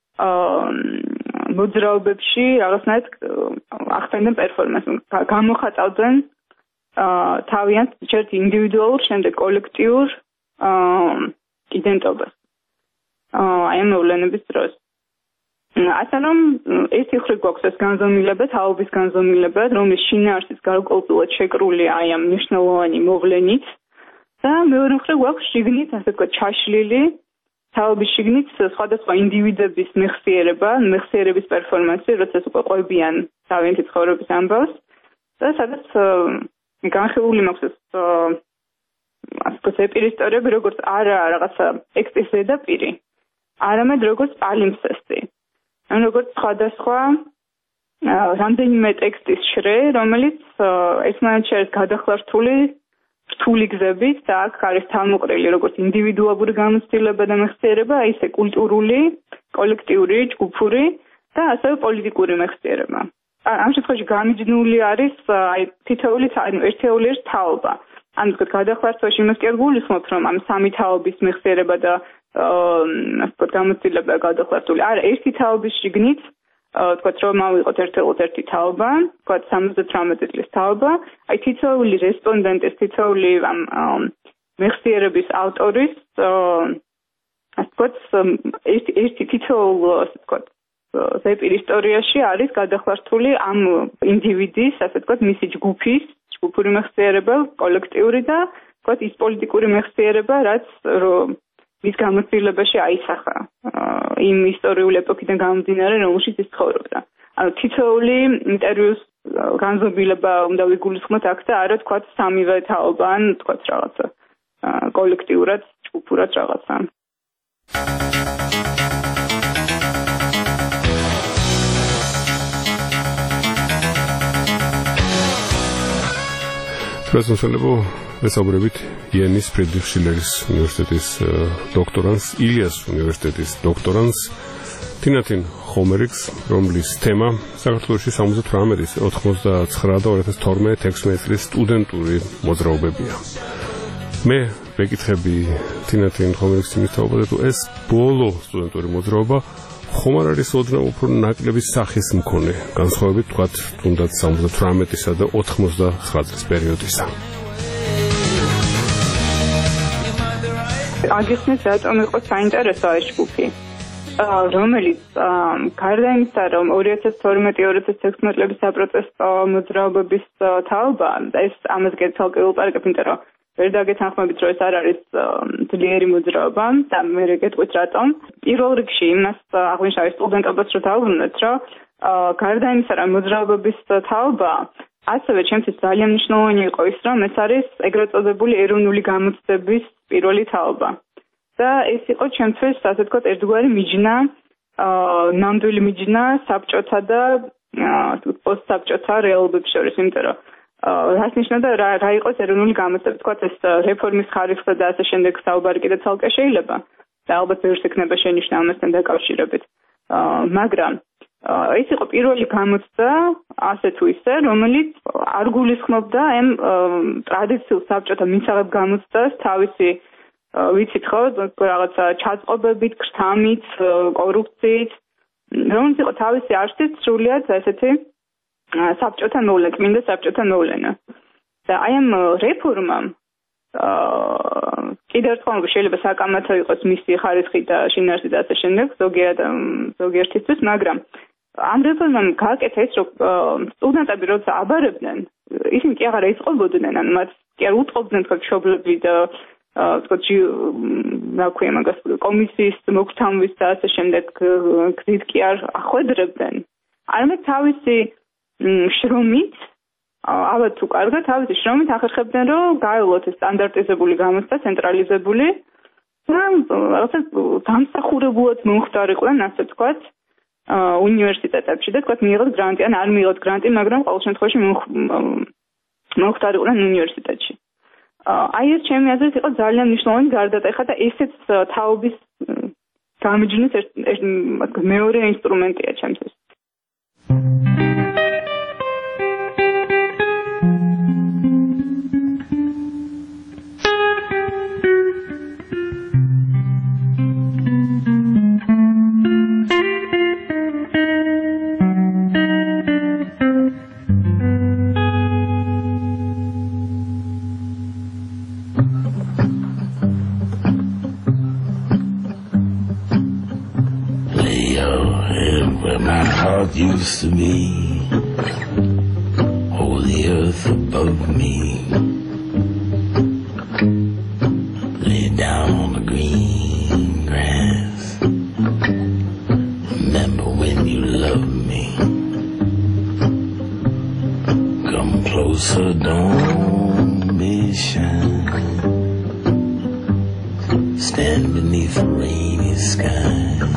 მოძრაობებში რაღაცნაირად ახდენდნენ პერფორმანსს, გამოხატავდნენ თავიანთ ჯერ ინდივიდუალურ, შემდეგ კოლექტიურ იდენტობას აი ამ მოვლენების დროს. ასე რომ ერთი მხრივ გვაქვს ეს განზომილება, თაობის განზომილება, რომლის შინაარსიც გარკვეულწილად შეკრული აი ამ მნიშვნელოვანი მოვლენით და მეორე მხრივ გვაქვს შიგნით, ასე ვთქვათ, ჩაშლილი თაობის შიგნით სხვადასხვა ინდივიდების მეხსიერება, მეხსიერების პერფორმანსი, როცა უკვე ყვებიან თავიანთი ცხოვრების ამბავს და სადაც განხილული მაქვს ეს ასე ვთქვათ, ეპირისტორიები, როგორც არა რაღაცა ტექსტის ზედაპირი, არამედ როგორც პალიმსესტი. ან როგორც სხვადასხვა რამდენიმე ტექსტის შრე, რომელიც ერთმანეთში არის გადახლართული რთული გზებით და აქ არის თავმოყრილი როგორც ინდივიდუალური გამოცდილება და მეხსიერება, ისე კულტურული, კოლექტიური, ჯგუფური და ასევე პოლიტიკური მეხსიერება. ამ შემთხვევაში გამიჯნული არის აი თითოეული ერთეული ერთ თაობა. ან ვთქვათ, გადახლართვაში იმას კი არ გულისხმობთ, რომ ამ სამი თაობის მეხსიერება და ასე ვთქვათ, გამოცდილება გადახლართული. არა, ერთი თაობის შიგნით თქვათ რომ მოვიყოთ ერთეულოდ ერთი თაობა, თქვათ სამოცდათვრამეტი წლის თაობა, აი თითოეული რესპონდენტის, თითოეული ამ მეხსიერების ავტორის ასე ვთქვათ, ერთი ერთი თითოეულ ასე ვთქვათ ზეპირ ისტორიაში არის გადახვართული ამ ინდივიდის, ასე ვთქვათ, მისი ჯგუფის, ჯგუფური მეხსიერება, კოლექტიური და ვთქვათ ის პოლიტიკური მეხსიერება, რაც მის გამოცდილებაში აისახა იმ ისტორიული ეპოქიდან გამომდინარე, რომელშიც ის ცხოვრობდა. ანუ თითოეული ინტერვიუს განზომილება უნდა ვიგულისხმოთ აქ და არა ვთქვათ სამივე თაობა ან ვთქვათ რაღაცა კოლექტიურად, ჯგუფურად რაღაცა. პრეზიდენტებო ვესაუბრებით იენის ფრიდრიხ შილერის უნივერსიტეტის დოქტორანტს, ილიას უნივერსიტეტის დოქტორანტს თინათინ ხომერიკს, რომლის თემა საქართველოში სამოცდათვრამეტის, ოთხმოცდაცხრა და ორი ათას თორმეტ ექვსმეტი წლის სტუდენტური მოძრაობებია. მე ვეკითხები თინათინ ხომერიკს იმის თაობაზე, თუ ეს ბოლო სტუდენტური მოძრაობა ხომ არ არის ოდნავ უფრო ნაკლების სახის მქონე, განსხვავებით თქვათ თუნდაც სამოცდათვრამეტისა და ოთხმოცდაცხრა წლის პერიოდისა. აგესმის რატომ იყო საინტერესო ეს ჯგუფი, რომელიც გარდა იმისა, რომ ორი ათას თორმეტი ორი ათას ექვსმეტი წლების საპროტესტო მოძრაობების თაობა, ეს ამას გეთვალკე ულპარაკებ, იმიტომ რომ ვერ დაგეთანხმებით, რომ ეს არ არის ძლიერი მოძრაობა და მე გეტყვით რატომ. პირველ რიგში იმას აღვნიშნავ სტუდენტობას რო დავუბრუნდეთ, რომ გარდა იმისა, რომ მოძრაობების თაობა, ასევე ჩემთვის ძალიან მნიშვნელოვანი იყო ის, რომ ეს არის ეგრეთ წოდებული ეროვნული გამოცდების პირველი თაობა. და ეს იყო ჩემთვის, ასე ვთქვათ, ერთგვარი მიჯნა, ნამდვილი მიჯნა საბჭოთა და პოსტსაბჭოთა რეალობებს შორის, იმიტომ რომ რას ნიშნავდა რა რა იყოს ეროვნული გამოცდები, თქვათ ეს რეფორმის ხარისხზე და ასე შემდეგ საუბარი კიდე ცალკე შეიძლება და ალბათ ბევრს ექნება შენიშვნა ამასთან დაკავშირებით. მაგრამ ეს იყო პირველი გამოცდა, ასე თუ ისე, რომელიც არ გულისხმობდა ამ ტრადიციულ საბჭოთა მისაღებ გამოცდას თავისი ვიცით ხო, რაღაცა ჩაწყობებით, ქრთამით, კორუფციით, რომელიც იყო თავისი არსით სრულიად ესეთი საბჭოთა მოვლენა, წმინდა საბჭოთა მოვლენა. და აი ამ რეფორმამ კიდევ ერთხელ შეიძლება საკამათო იყოს მისი ხარისხი და შინაარსი და ასე შემდეგ, ზოგიერთ ზოგიერთისთვის, მაგრამ ამ რეფორმამ გააკეთა ის, რომ სტუდენტები როცა აბარებდნენ, ისინი კი აღარ ეწყობოდნენ, ან მათ კი არ უტყობდნენ თქვა მშობლები და თქვათ რა ქვია მაგას კომისიის მოგთამვის და ასე შემდეგ გზით კი არ ახვედრებდნენ. არამედ თავისი შრომით, ალბათ თუ კარგად, თავისი შრომით ახერხებდნენ, რომ გაევლოთ ეს სტანდარტიზებული გამოცდა, ცენტრალიზებული და რაღაცა დამსახურებულად მომხდარიყვნენ, ასე ვთქვათ, უნივერსიტეტებში და თქვათ მიიღოთ გრანტი, ან არ მიიღოთ გრანტი, მაგრამ ყოველ შემთხვევაში მომხდარიყვნენ უნივერსიტეტში. აი ეს ჩემი აზრით იყო ძალიან მნიშვნელოვანი გარდატეხა და ესეც თაობის გამიჯვნის მეორე ინსტრუმენტია ჩემთვის. Used to be, hold the earth above me, lay down on the green grass, remember when you loved me, come closer, don't be shy, stand beneath the rainy sky.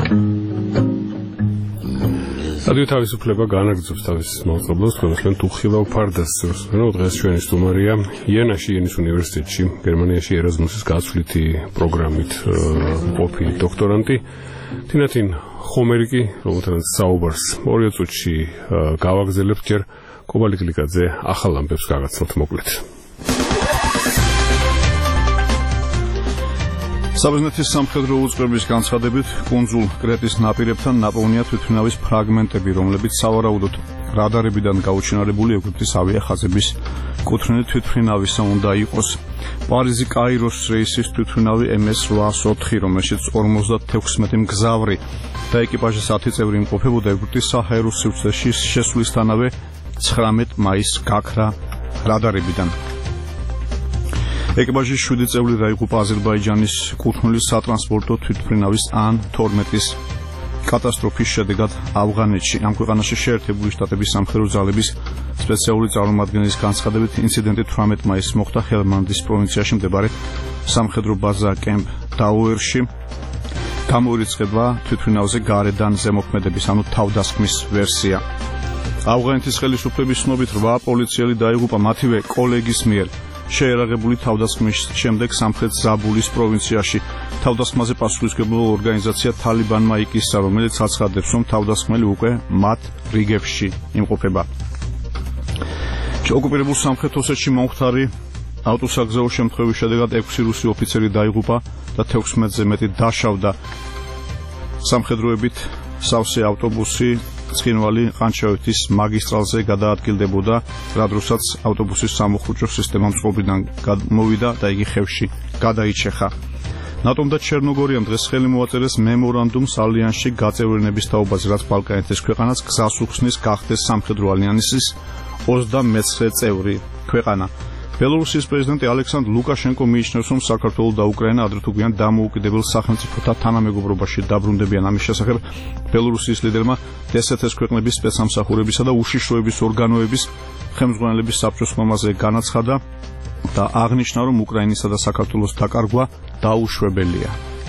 რადიო თავისუფლება განაგრძობს თავის მოგწოდებას, თქვენ თუ ხილავ ფარდას, რომ დღეს ჩვენი სტუმარია იენაში, იენის უნივერსიტეტში, გერმანიაში ერაზმუსის გაცვლითი პროგრამით ყოფილი დოქტორანტი თინათინ ხომერიკი, რომელთანაც საუბარს ორი წუთში გავაგზავნებთ, ჯერ კობალი გლიკაძე ახალ ამბებს გაგაცნობთ მოკლედ. საბერძნეთის სამხედრო უწყების განცხადებით კუნძულ კრეტის ნაპირებთან ნაპოვნია თვითმფრინავის ფრაგმენტები, რომლებიც სავარაუდოდ რადარებიდან გაუჩინარებული ეგვიპტის ავიახაზების კუთვნილი თვითმფრინავისა უნდა იყოს. პარიზი კაიროს რეისის თვითმფრინავი ემ ეს ოთხს ოთხი, რომელშიც ორმოცდათექვსმეტი მგზავრი და ეკიპაჟის ათი წევრი იმყოფებოდა, ეგვიპტის საჰაერო სივრცეში შესვლისთანავე ცხრამეტ მაისს გაქრა რადარებიდან. ეკიპაჟის შვიდი წევრი დაიღუპა აზერბაიჯანის კუთვნილი სატრანსპორტო თვითმფრინავის ან თორმეტის კატასტროფის შედეგად ავღანეთში. ამ ქვეყანაში შეერთებული შტატების სამხედრო ძალების სპეციალური წარმომადგენლის განცხადებით, ინციდენტი თვრამეტ მაისს მოხდა ჰელმანდის პროვინციაში მდებარე სამხედრო ბაზა კემპ დაუერში. გამოირიცხება თვითმფრინავზე გარედან ზემოქმედების, ანუ თავდასხმის ვერსია. ავღანეთის ხელისუფლების ცნობით რვა პოლიციელი დაიღუპა მათივე კოლეგის მიერ შეერაღებული თავდასხმის შემდეგ სამხრეთ ზაბულის პროვინციაში. თავდასხმაზე პასუხისმგებლობა ორგანიზაცია თალიბანმა იკისრა, რომელიც აცხადებს, რომ თავდასხმელი უკვე მათ რიგებში იმყოფება. ოკუპირებულ სამხრეთ ოსეთში მომხდარი ავტოსაგზაო შემთხვევის შედეგად ექვსი რუსი ოფიცერი დაიღუპა და თექვსმეტზე მეტი დაშავდა. სამხედროებით სავსე ავტობუსი ცხინვალი ყანჩაევეთის მაგისტრალზე გადაადგილდებოდა, რა დროსაც ავტობუსის სამოხუჭო სისტემა მწყობრიდან მოვიდა და იგი ხევში გადაიჩეხა. ნატომ და ჩერნოგორიამ დღეს ხელი მოაწერეს მემორანდუმს ალიანსში გაწევრიანების თაობაზე, რაც ბალკანეთის ქვეყანას გზას უხსნის გახდეს სამხედრო ალიანსის ოცდამეცხრე წევრი ქვეყანა. ბელორუსიის პრეზიდენტი ალექსანდრ ლუკაშენკო მიიჩნევს, რომ საქართველო და უკრაინა ადრე თუ გვიან დამოუკიდებელ სახელმწიფოთა თანამეგობრობაში დაბრუნდებიან. ამის შესახებ ბელორუსიის ლიდერმა დსთ-ს ქვეყნების სპეცსამსახურებისა და უშიშროების ორგანოების ხელმძღვანელების საბჭოს ხმამაზე განაცხადა და აღნიშნა, რომ უკრაინისა და საქართველოს დაკარგვა დაუშვებელია.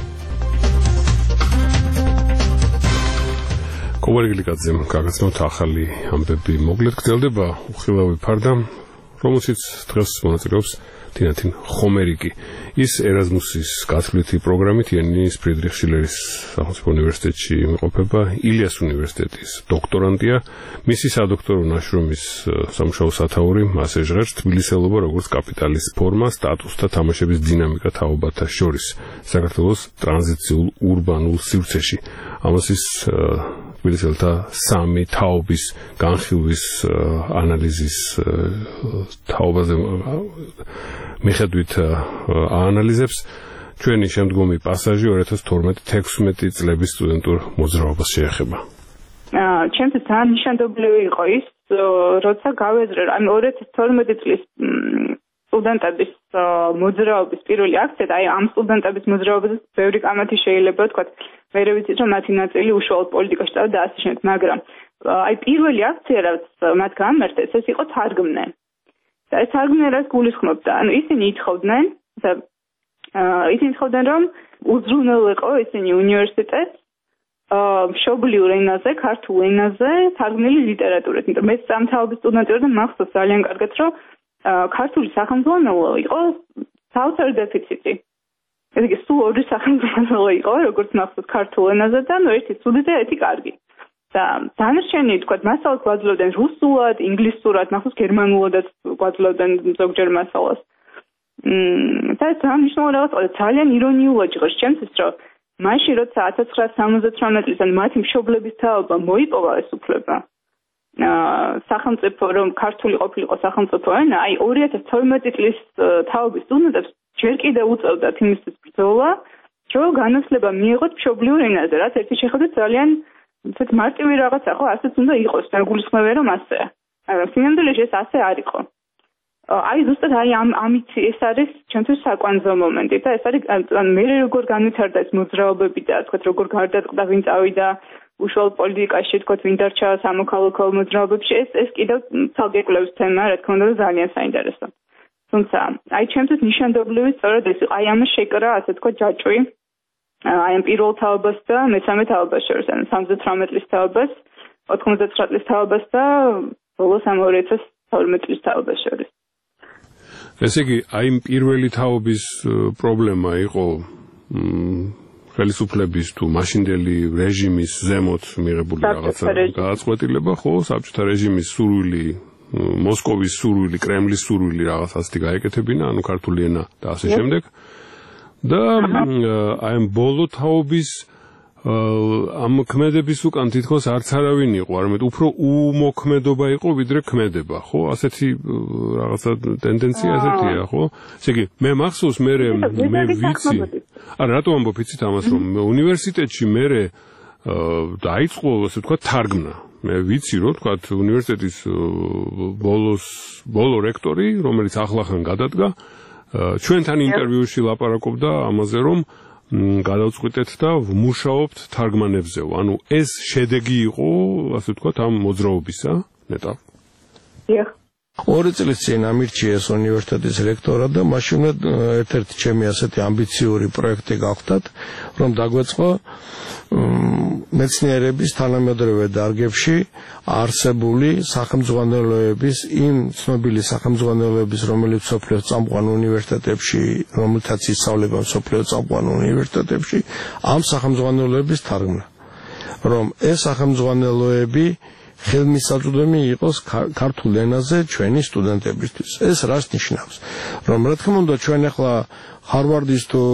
კოვარიგლიკაძემ გაგაცნოთ ახალი ამბები. მოგლეთ გრძელდება უხილავი ფარდა, რომელშიც დღეს მონაწილეობს თინათინ ხომერიკი. ის ერაზმუსის გათვლითი პროგრამით იანის ფრიდრიხ შილერის სახელმწიფო უნივერსიტეტში იმყოფება, ილიას უნივერსიტეტის დოქტორანტია. მისი სადოქტორო ნაშრომის სამუშაო სათაური მასე ჟღერს თბილისელობა როგორც კაპიტალის ფორმა, სტატუსი და თამაშების დინამიკა თაობათა შორის საქართველოს ტრანზიციულ ურბანულ სივრცეში. ამას ის თბილისელთა სამი თაობის განხილვის ანალიზის თაობაზე მიხედვით აანალიზებს. ჩვენი შემდგომი პასაჟი ორი ათას თორმეტი თექვსმეტი წლების სტუდენტურ მოძრაობას შეეხება. ჩემთვის ძალიან ნიშანდობლივი იყო ის, როცა გავეზრე, ანუ ორი ათას თორმეტი წლის სტუდენტების მოძრაობის პირველი აქცია, აი ამ სტუდენტების მოძრაობაზე ბევრი კამათი შეიძლება ვთქვათ. მე ვიცით, რომ მათი ნაწილი უშუალოდ პოლიტიკაში წავიდა და ასე შემდეგ, მაგრამ აი პირველი აქცია, რაც მათ გამართეს, ეს იყო თარგმნე. და ეს თარგმნე რაც გულისხმობდა, ანუ ისინი ითხოვდნენ, და ისინი ითხოვდნენ, რომ უზრუნველყო ისინი უნივერსიტეტს მშობლიურ ენაზე, ქართულ ენაზე თარგმნილი ლიტერატურით. იმიტომ მე სამთავრობო სტუდენტი ვარ და მახსოვს ძალიან კარგად, რომ ქართული სახელმძღვანელო იყო საოცარი დეფიციტი. ესე იგი, სულ ორი სახელმძღვანელო იყო, როგორც მახსოვს ქართულ ენაზე და ერთი ცუდი და ერთი კარგი. და დანარჩენი თქვა მასალას გვაძლევდნენ რუსულად, ინგლისურად, მახსოვს გერმანულადაც გვაძლევდნენ ზოგჯერ მასალას. მმ და ეს ამნიშნულ რაღაცა ძალიან ირონიულად ჟღერს ჩემთვის, რომ მაშინ როცა ათას ცხრაასი სამოცდათვრამეტი წელს მათი მშობლების თაობა მოიპოვა ეს უფლება. აა სახელმწიფო რომ ქართული ყოფილიყო სახელმწიფო ენა, აი ორი ათას თორმეტი წლის თაობის სტუდენტებს ჯერ კიდევ უწევდათ იმისთვის ბრძოლა, რომ განათლება მიიღოთ მშობლიურ ენაზე, რაც ერთი შეხედვით ძალიან ცოტა მარტივი რაღაცა ხო, ასეც უნდა იყოს, გულისხმობენ რომ ასეა. მაგრამ სინამდვილეში ეს ასე არ იყო. აი ზუსტად აი ამ ამით ეს არის ჩემთვის საკვანძო მომენტი და ეს არის მე როგორ განვითარდა ეს მოძრაობები და თქვა როგორ გარდაწყდა ვინ წავიდა უშუალოდ პოლიტიკაში, თქვა ვინ დარჩა სამოქალაქო მოძრაობებში, ეს ეს კიდევ ცალკე კვლევის თემა, რა თქმა უნდა, ძალიან საინტერესო. თუმცა აი ჩემთვის ნიშანდობლივი სწორედ ეს აი ამას შეკრა, ასე თქვა ჯაჭვი აი ამ პირველ თაობას და მესამე თაობას შორის, ანუ სამოცდათვრამეტი წლის თაობას, ოთხმოცდათვრამეტი წლის თაობას და ბოლოს ამ ორი ათას თორმეტი წლის თაობას შორის. ესე იგი, აი ამ პირველი თაობის პრობლემა იყო ხელისუფლების თუ მაშინდელი რეჟიმის ზემოთ მიღებული რაღაცა გააცვლეტილება, ხო, საბჭოთა რეჟიმის სურვილი, მოსკოვის სურვილი, კრემლის სურვილი რაღაცას თი გაეკეთებინა, ანუ ქართული ენა და ასე შემდეგ. და აი ამ ბოლო თაობის ამ ქმედების უკან თითქოს არც არავინ იყო, არამედ უფრო უმოქმედობა იყო ვიდრე ქმედება, ხო? ასეთი რაღაცა ტენდენცია ასეთია, ხო? ესე იგი, მე მახსოვს მე მე ვიცი. არა, რატო ამბობ იცით ამას, რომ უნივერსიტეტში მე დაიწყო, ასე ვთქვათ, თარგმნა. მე ვიცი, რომ ვთქვათ, უნივერსიტეტის ბოლოს ბოლო რექტორი, რომელიც ახლახან გადადგა, ჩვენთან ინტერვიუში ლაპარაკობდა ამაზე, რომ გადავწყვიტეთ და ვმუშაობთ თარგმანებზე. ანუ ეს შედეგი იყო, ასე ვთქვათ, ამ მოძრაობისა, ნეტა. დიახ. ორი წლის წინ ამირჩიეს უნივერსიტეტის რექტორად და მაშინ ერთ-ერთი ჩემი ასეთი ამბიციური პროექტი გავხდათ, რომ დაგვეწყო მეცნიერების თანამედროვე დარგებში არსებული სახელმძღვანელოების იმ ცნობილი სახელმძღვანელოების, რომელიც სოფლიოს წამყვან უნივერსიტეტებში, რომელთაც ისწავლება სოფლიოს წამყვან უნივერსიტეტებში, ამ სახელმძღვანელოების თარგმნა. რომ ეს სახელმძღვანელოები ხელმისაწვდომი იყოს ქართულ ენაზე ჩვენი სტუდენტებისთვის. ეს რას ნიშნავს? რომ რა თქმა უნდა ჩვენ ახლა ჰარვარდის თუ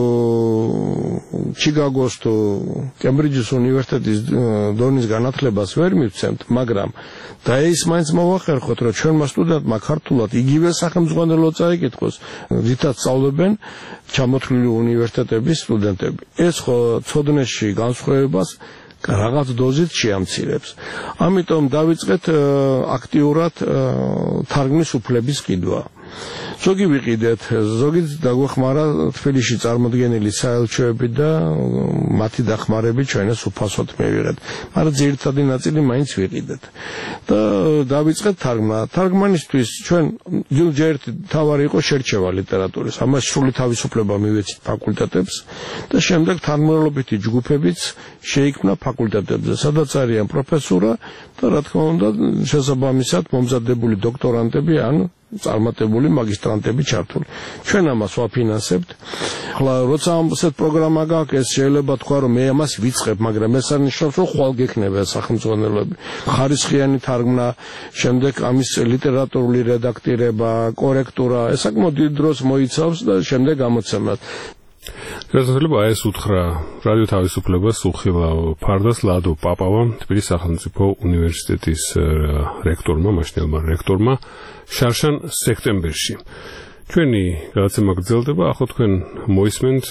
ჩიკაგოს თუ კემბრიჯის უნივერსიტეტის დონის განათლებას ვერ მივცემთ, მაგრამ და ის მაინც მოვახერხოთ, რომ ჩვენმა სტუდენტმა ქართულად იგივე სახელმძღვანელო წაიკითხოს, რითაც სწავლობენ ჩამოთვლილი უნივერსიტეტების სტუდენტები. ეს ხო ცოდნაში განსხვავებას რაღაც დოზით შეამცირებს. ამიტომ დავიწყეთ აქტიურად თარგმნის უფლების ყიდვა. ზოგი ვიყიდეთ, ზოგი დაგვეხმარა თბილისში წარმოდგენილი საელჩოები და მათი დახმარებით ჩვენს უფასოდ მივიღეთ. მაგრამ ძირითადი ნაწილი მაინც ვიყიდეთ. და დავიწყეთ თარგმნა. თარგმანისთვის ჩვენ ჯერ თავარი იყო შერჩევა ლიტერატურის. ამას სრული თავისუფლება მივეცით ფაკულტეტებს და შემდეგ თანმიმდევრობითი ჯგუფებიც შეიქმნა ფაკულტეტებზე, სადაც არიან პროფესურა და რა თქმა უნდა შესაბამისად მომზადებული დოქტორანტები ან წარმატებული მაგისტრანტები ჩართული. ჩვენ ამას ვაფინანსებთ. ახლა როცა ასეთ პროგრამა გაქვს, ეს შეიძლება თქვა, რომ მე ამას ვიწყებ, მაგრამ ეს არ ნიშნავს, რომ ხვალ გექნება სახელმძღვანელოები. ხარისხიანი თარგმნა, შემდეგ ამის ლიტერატურული რედაქტირება, კორექტურა, ეს საკმაოდ დიდ დროს მოიცავს და შემდეგ გამოცემას. შესაძლოა ეს უთხრა რადიო თავისუფლებას უხილავ ფარდას ლადო პაპავამ, თბილისის სახელმწიფო უნივერსიტეტის რექტორმა, მაშინდელმა რექტორმა შარშან სექტემბერში. ჩვენი გადაცემა გრძელდება, ახლა თქვენ მოისმენთ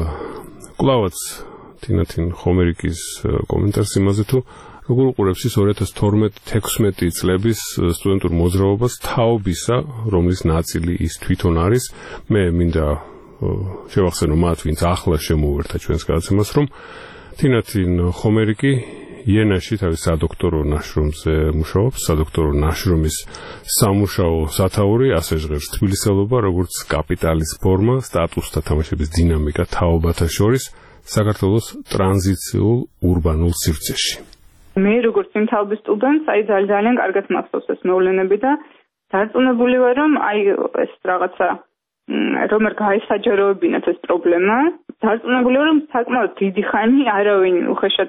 კლავაც თინათინ ხომერიკის კომენტარს იმაზე თუ როგორ უყურებს ის ორი ათას თორმეტ თექვსმეტი წლების სტუდენტურ მოძრაობას თაობისა, რომლის ნაწილი ის თვითონ არის. მე მინდა შევახსენო მათ, ვინც ახლა შემოუერთა ჩვენს გადაცემას, რომ თინათინ ხომერიკი იენაში თავის სადოქტორო ნაშრომზე მუშაობს, სადოქტორო ნაშრომის სამუშაო სათაური ასე ჟღერს თბილისელობა, როგორც კაპიტალის ფორმა, სტატუსთა თამაშების დინამიკა თაობათა შორის საქართველოს ტრანზიციულ ურბანულ სივრცეში. მე როგორც იმ თაობის სტუდენტს, აი ძალიან კარგად მახსოვს ეს მოვლენები და დარწმუნებული ვარ, რომ აი ეს რაღაცა რომ არ გაესაჯაროებინათ ეს პრობლემა, დარწმუნებული ვარ, რომ საკმაოდ დიდი ხანი არავინ უხეშად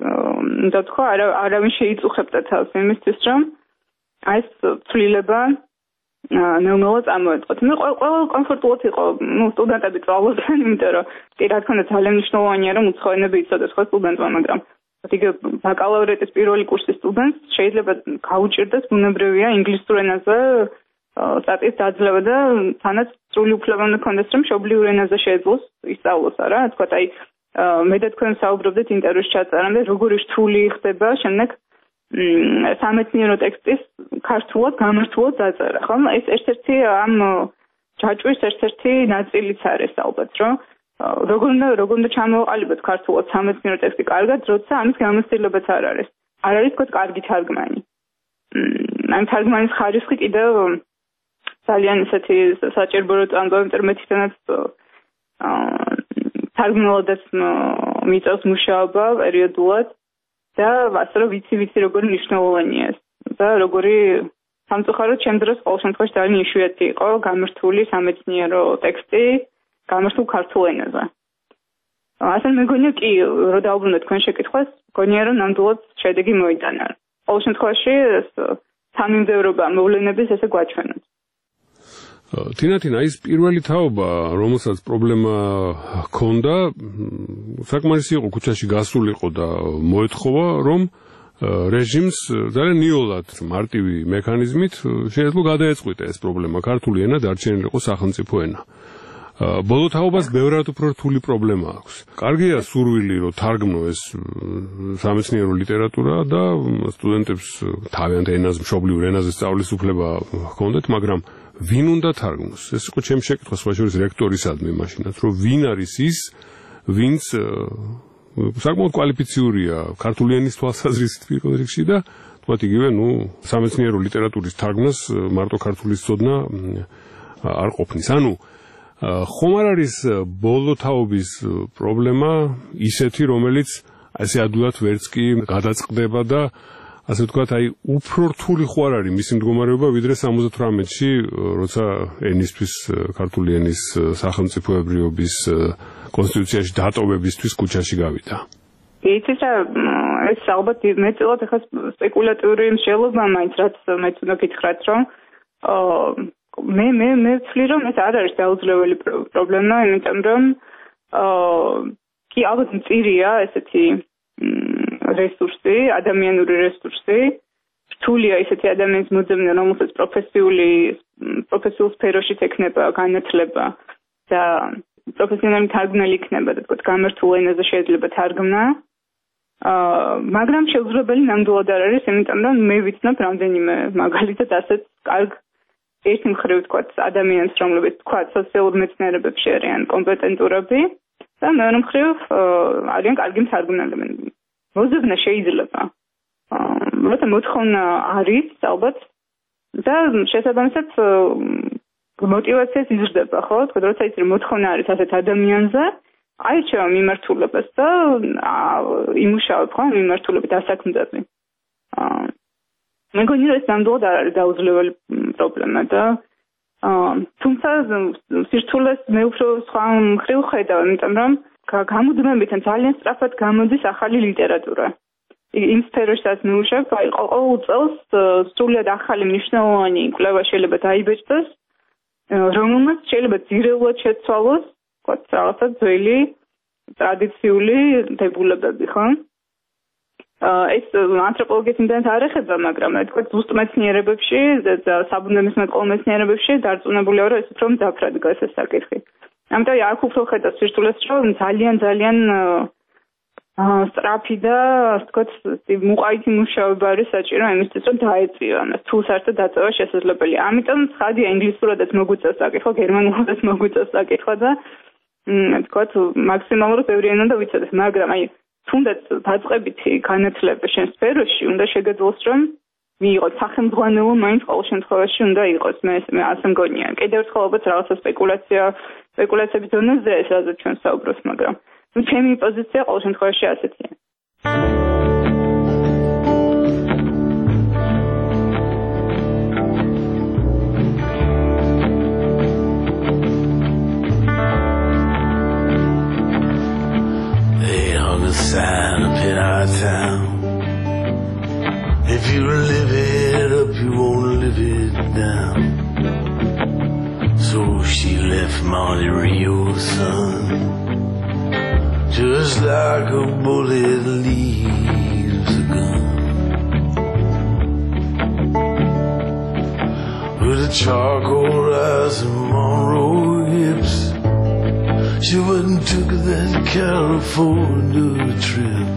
და თქვა არავინ შეიწუხებდა თავს იმისთვის, რომ აი ეს ცვლილება ნელ-ნელა წამოეწყოთ. მე ყველა კომფორტულად იყო, ნუ სტუდენტები წვალობდნენ, იმიტომ რომ კი რა თქმა უნდა ძალიან მნიშვნელოვანია, რომ უცხოენები იცოდეს ხო სტუდენტმა, მაგრამ იგივე ბაკალავრიატის პირველი კურსის სტუდენტს შეიძლება გაუჭირდეს ბუნებრივია ინგლისურ ენაზე სტატიის დაძლევა და თანაც სრული უფლება უნდა ქონდეს, რომ მშობლიურ ენაზე შეეძლოს ისწავლოს, არა? თქვათ აი მე და თქვენ საუბრობდით ინტერვიუს ჩატარამდე, როგორი რთული ხდება შემდეგ სამეცნიერო ტექსტის ქართულად გამართულად დაწერა, ხო? ეს ერთ-ერთი ამ ჯაჭვის ერთ-ერთი ნაწილიც არის ალბათ, რომ როგორ უნდა როგორ უნდა ჩამოვაყალიბოთ ქართულად სამეცნიერო ტექსტი კარგად, როცა ამის გამოცდილებაც არ არის. არ არის თქვათ კარგი თარგმანი. ამ თარგმანის ხარისხი კიდევ ძალიან ისეთი საჭირო რო წამბავ, იმიტომ რომ მე თვითონაც თარგმნელადაც მიწევს მუშაობა პერიოდულად და ასე რომ ვიცი ვიცი როგორი მნიშვნელოვანია ეს და როგორი სამწუხაროდ ჩემ დროს ყოველ შემთხვევაში ძალიან იშვიათი იყო გამართული სამეცნიერო ტექსტი გამართულ ქართულ ენაზე. ასე მეგონია კი რო დაუბრუნდეთ თქვენ შეკითხვას, მგონია რომ ნამდვილად შედეგი მოიტანა. ყოველ შემთხვევაში ეს თანმიმდევრობა მოვლენების ესე გვაჩვენებს. თინათინა ის პირველი თაობა, რომელსაც პრობლემა ჰქონდა, საკმარისი იყო ქუჩაში გასულიყო და მოეთხოვა, რომ რეჟიმს ძალიან ნიოლად მარტივი მექანიზმით შეეძლო გადაეწყვიტა ეს პრობლემა. ქართული ენა დარჩენილიყო სახელმწიფო ენა. ბოლო თაობას ბევრად უფრო რთული პრობლემა აქვს. კარგია სურვილი, რომ თარგმნო ეს სამეცნიერო ლიტერატურა და სტუდენტებს თავიანთ ენაზე, მშობლიურ ენაზე სწავლის უფლება ჰქონდეთ, მაგრამ ვინ უნდა თარგმნოს? ეს იყო ჩემი შეკითხვა სხვა შორის რექტორისადმი მაშინაც, რომ ვინ არის ის, ვინც საკმაოდ კვალიფიციურია ქართული ენის თვალსაზრისით პირველ რიგში და თქვათ იგივე, ნუ სამეცნიერო ლიტერატურის თარგმნას მარტო ქართულის ცოდნა არ ყოფნის. ანუ ხომ არ არის ბოლო თაობის პრობლემა ისეთი, რომელიც ასე ადვილად ვერც კი გადაწყდება და ასე ვთქვათ, აი უფრო რთული ხო არ არის მისი მდგომარეობა ვიდრე სამოცდათვრამეტში, როცა ენისთვის, ქართული ენის სახელმწიფოებრიობის კონსტიტუციაში დატოვებისთვის ქუჩაში გავიდა. იცით რა, ეს ალბათ მეტწილად ახლა სპეკულატიური მსჯელობა მაინც რაც მეც უნდა გითხრათ, რომ მე მე მე ვთვლი, რომ ეს არ არის დაუძლეველი პრობლემა, იმიტომ რომ კი ალბათ მწირია ესეთი რესურსი, ადამიანური რესურსი, რთულია ისეთი ადამიანის მოძებნა, რომელსაც პროფესიული პროფესიულ სფეროში ექნება განათლება და პროფესიონალი თარგმნელი იქნება და თქო გამართულ ენაზე შეიძლება თარგმნა. მაგრამ შეუძლებელი ნამდვილად არ არის, იმიტომ რომ მე ვიცნობ რამდენიმე მაგალითად ასეთ კარგ ერთი მხრივ თქვა ადამიანს, რომლებიც თქვა სოციალურ მეცნიერებებში არიან კომპეტენტურები და მეორე მხრივ არიან კარგი მთარგმნელები. მოძებნა შეიძლება. როცა მოთხოვნა არის, ალბათ და შესაბამისად მოტივაციაც იზრდება, ხო? თქო, როცა ის მოთხოვნა არის ასეთ ადამიანზე, აირჩევა მიმართულებას და იმუშავებ ხო მიმართულებით დასაქმდები. მეგონი რომ ეს ნამდვილად არ არის დაუძლეველი პრობლემა და თუმცა სირთულეს მე უფრო სხვა მხრივ ხედავ, იმიტომ რომ გამუდმებით ძალიან სწრაფად გამოდის ახალი ლიტერატურა. იმ სფეროშიც მუშაობ, აი ყოველ წელს სრულიად ახალი მნიშვნელოვანი კვლევა შეიძლება დაიბეჭდეს, რომელმაც შეიძლება ძირეულად შეცვალოს, ვთქვათ, რაღაცა ძველი ტრადიციული დებულებები, ხო? ეს ანთროპოლოგიის იმდენად არ ეხება, მაგრამ თქვათ ზუსტ მეცნიერებებში და საბუნებისმეტყველო მეცნიერებებში დარწმუნებულია, რომ ეს უფრო მძაფრად დგას ეს საკითხი. ამიტომ აქ უფრო ხედავ სირთულეს, რომ ძალიან ძალიან სწრაფი და ასე ვთქვათ, მუყაითი მუშაობა არის საჭირო იმისთვის, რომ დაეწიო ამას. თუ საერთოდ დაწევა შესაძლებელია. ამიტომ ცხადია ინგლისურადაც მოგვიწევს საკითხვა, გერმანულადაც მოგვიწევს საკითხვა და ვთქვათ, მაქსიმალურად ბევრი ენა უნდა ვიცოდეთ, მაგრამ აი თუნდაც დაწყებითი განათლება შენ სფეროში უნდა შეგეძლოს, რომ მიიღოთ სახელმძღვანელო, მაინც ყოველ შემთხვევაში უნდა იყოს. მე მე ასე მგონია. კიდევ ერთხელ ალბათ რაღაცა სპეკულაცია, სპეკულაციების დონეზე ეს რაზეც ჩვენ საუბრობთ, მაგრამ ჩემი პოზიცია ყოველ შემთხვევაში ასეთია. Sign up in our town. If you live it up, you won't live it down. So she left Monte Rio's son, just like a bullet leaves a gun. With a charcoal eyes and Monroe hips, she went and took that California trip.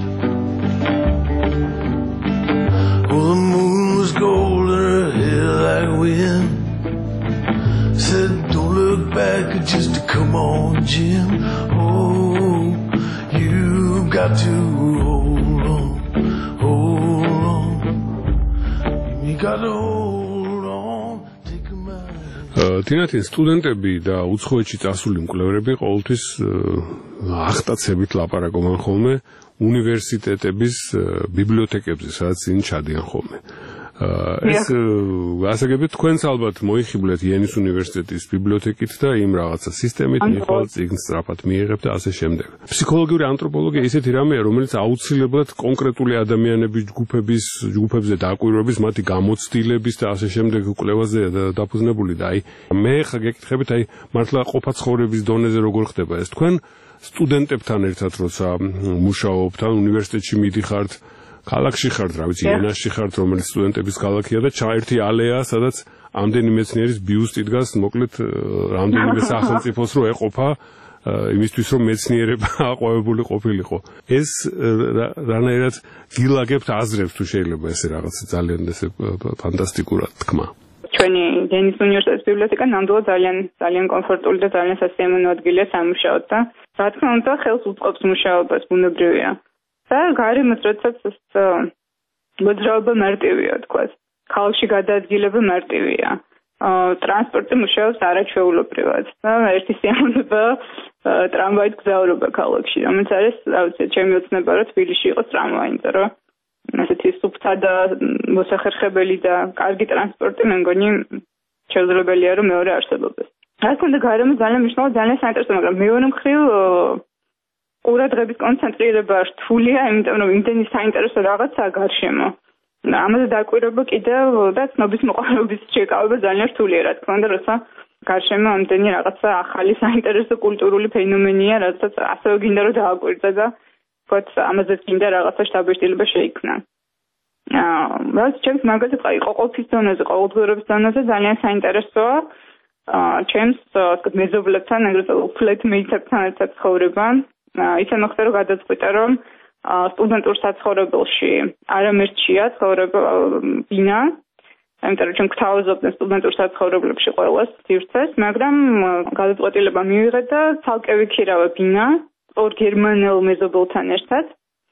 Well, the moon was gold and her hair like wind. Said, don't look back, just come on, Jim. Oh, you've got to hold on, hold on. You got to hold on. თინათინ სტუდენტები და უცხოეთში წასული მკვლევრები ყოველთვის ახტაცებით ლაპარაკობენ ხოლმე უნივერსიტეტების ბიბლიოთეკებზე, სადაც წინ ჩადიან ხოლმე. ეს გასაგებია თქვენს ალბათ მოიხიბლეთ იენის უნივერსიტეტის ბიბლიოთეკით და იმ რაღაცა სისტემით მიხვალ წიგნს სწრაფად მიიღებთ და ასე შემდეგ. ფსიქოლოგიური ანთროპოლოგია ისეთი რამეა, რომელიც აუცილებლად კონკრეტული ადამიანების ჯგუფების ჯგუფებზე დაკვირვების, მათი გამოცდილების და ასე შემდეგ კვლევაზეა დაფუძნებული და აი მე ხა გეკითხებით აი მართლა ყოფაცხოვრების დონეზე როგორ ხდება ეს თქვენ სტუდენტებთან ერთად როცა მუშაობთ ან უნივერსიტეტში მიდიხართ ქალაქში ხართ, რა ვიცი, ენაში ხართ, რომელიც სტუდენტების ქალაქია და ჩაერთი ალეა, სადაც ამდენი მეცნიერის ბიუსტი დგას, მოკლედ რამდენიმე სახელმწიფოს რო ეყოფა იმისთვის რომ მეცნიერება აყვავებული ყოფილიყო. ეს რანაირად გილაგებთ აზრებს თუ შეიძლება ესე რაღაცა ძალიან ესე ფანტასტიკურად თქმა. ჩვენი იენის უნივერსიტეტის ბიბლიოთეკა ნამდვილად ძალიან ძალიან კომფორტული და ძალიან სასიამოვნო ადგილია სამუშაოდ და რა თქმა უნდა ხელს უწყობს მუშაობას ბუნებრივია. და გარემოთ როდესაც ეს მოძრაობა მარტივია თქვა. ქალაქში გადაადგილება მარტივია. ტრანსპორტი მუშაობს არაჩვეულებრივად. და ერთი სიამოვნება ტრამვაით გზავრობა ქალაქში, რომელიც არის, რა ვიცი, ჩემი ოცნება რომ თბილისში იყოს ტრამვაი, იმიტომ რომ ასეთი სუფთა და მოსახერხებელი და კარგი ტრანსპორტი მე მგონი შეუძლებელია რომ მეორე არსებობდეს. რა თქმა უნდა გარემო ძალიან მნიშვნელოვანი, ძალიან საინტერესო, მაგრამ მეორე მხრივ ყურადღების კონცენტრირება რთულია, იმიტომ რომ იმდენი საინტერესო რაღაცაა გარშემო. ამაზე დაკვირვება კიდევ და ცნობის მოყარების შეკავება ძალიან რთულია, რა თქმა უნდა, როცა გარშემო ამდენი რაღაცა ახალი საინტერესო კულტურული ფენომენია, რადგან ასევე გინდა რომ დააკვირდე და ვთქვათ, ამაზე გინდა რაღაცა შთაბეჭდილება შეიქმნა. აა, რაც ჩემს მაგალითად იყო ყოფის დონეზე, ყოველდღიურობის დონეზე ძალიან საინტერესოა. აა, ჩემს ვთქვათ, მეზობლებთან, ეგრეთ ფლეტმეიტებთან ერთად ცხოვრება. ისე მოხდა რომ გადაწყვიტა რომ სტუდენტურ საცხოვრებელში არამერჩია ცხოვრება ბინა, იმიტომ რომ ჩვენ გვთავაზობდნენ სტუდენტურ საცხოვრებლებში ყველას სივრცეს, მაგრამ გადაწყვეტილება მივიღეთ და ცალკე ვიქირავა ბინა ორ გერმანელ მეზობელთან ერთად.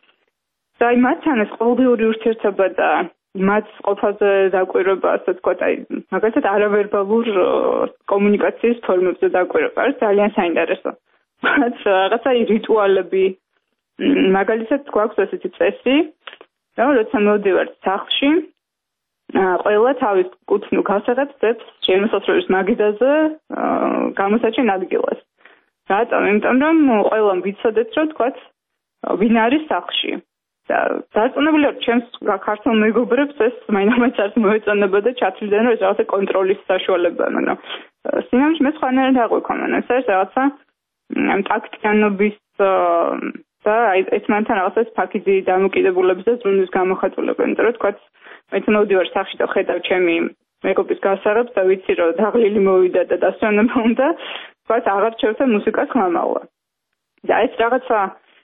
და აი მათთან ეს ყოველდღიური ურთიერთობა და მათ ყოფაზე დაკვირვება, ასე ვთქვათ, აი მაგალითად არავერბალურ კომუნიკაციის ფორმებზე დაკვირვება არის ძალიან საინტერესო. რაც რაღაცა რიტუალები მაგალითად გვაქვს ესეთი წესი, რომ როცა მოვდივართ სახლში, ყველა თავის კუთვნილ გასაღებს ძებს შემოსასრულის მაგიდაზე გამოსაჩენ ადგილას. რატომ? იმიტომ რომ ყველამ ვიცოდეთ, რომ თქვათ, ვინ არის სახლში. და დარწმუნებული ვარ, ჩემს ქართულ მეგობრებს ეს მაინც არც მოეწონება და ჩათვლიდან რომ ეს რაღაცა კონტროლის საშუალებაა, მაგრამ სინამდვილეში მე სხვანაირად აღვიქვა, ეს არის რაღაცა ამ ტაქტიანობის და აი ეს მანთან რაღაცას ფაქიზი დამოკიდებულების და ზრუნვის გამოხატულება, იმიტომ რომ თქვათ, მე მოვდივარ სახლში და ხედავ ჩემი მეგობრის გასაღებს და ვიცი რომ დაღლილი მოვიდა და დასვენება უნდა, თქვათ, აღარ ჩევდა მუსიკას ხმამაღლა. და ეს რაღაცა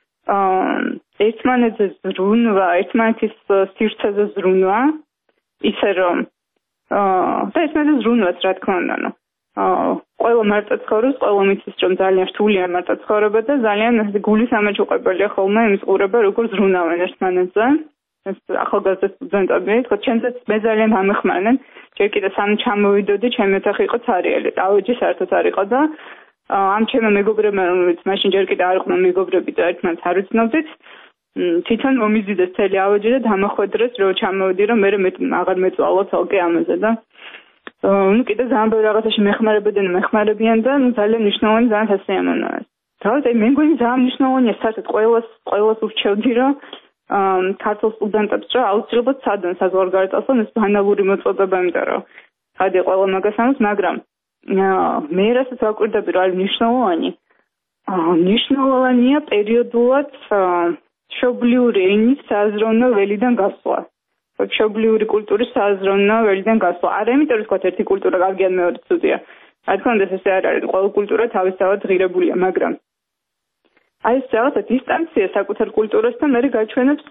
ერთმანეთზე ზრუნვა, ერთმანეთის სივრცეზე ზრუნვა, ისე რომ და ერთმანეთზე ზრუნვაც რა თქმა უნდა, ყველა მარტო ცხოვრობს, ყველა მიცის რომ ძალიან რთულია მარტო ცხოვრება და ძალიან გულის ამაჯუყებელია ხოლმე იმის ყურება, როგორ ზრუნავენ ერთმანეთზე. ეს ახალგაზრდა სტუდენტები, თქო, ჩემზეც მე ძალიან ამეხმარნენ. ჯერ კიდე სამ ჩამოვიდოდი, ჩემი ოთახი იყო ცარიელი, ტავეჯი საერთოდ არ იყო და ამ ჩემო მეგობრებმა, რომელიც მაშინ ჯერ კიდე არ იყვნენ მეგობრები და ერთმანეთს არ ვიცნობდით, თვითონ მომიზიდეს თელი ავეჯი და დამახვედრეს, რომ ჩამოვიდი, რომ მე აღარ მეწვალო თალკე ამაზე და ну კიდე ძალიან ბევრი რაღაცაში მეხმარებოდნენ, მეხმარებიან და ну ძალიან მნიშვნელოვანი, ძალიან სასიამოვნოა. თავად აი მე მგონი ძალიან მნიშვნელოვანია საერთოდ ყველას ყველას ურჩევდი, რომ ქართულ სტუდენტებს რა აუცილებლად სადან საზღვარგარეთასთან ეს ბანალური მოწოდება, იმიტომ რომ ხადი ყველა მაგას ამბობს, მაგრამ მე რასაც ვაკვირდები, რომ არის მნიშვნელოვანი. მნიშვნელოვანია პერიოდულად მშობლიური ენის საზროვნო ველიდან გასვლა. მშობლიური კულტურის საზროვნო ველიდან გასვლა. არა იმიტომ რომ თქვა ერთი კულტურა კარგია, მეორე ცუდია. რა თქმა უნდა, ეს არ არის. ყველა კულტურა თავისთავად ღირებულია, მაგრამ აი ეს რაღაცა დისტანცია საკუთარ კულტურასთან მე გაჩვენებს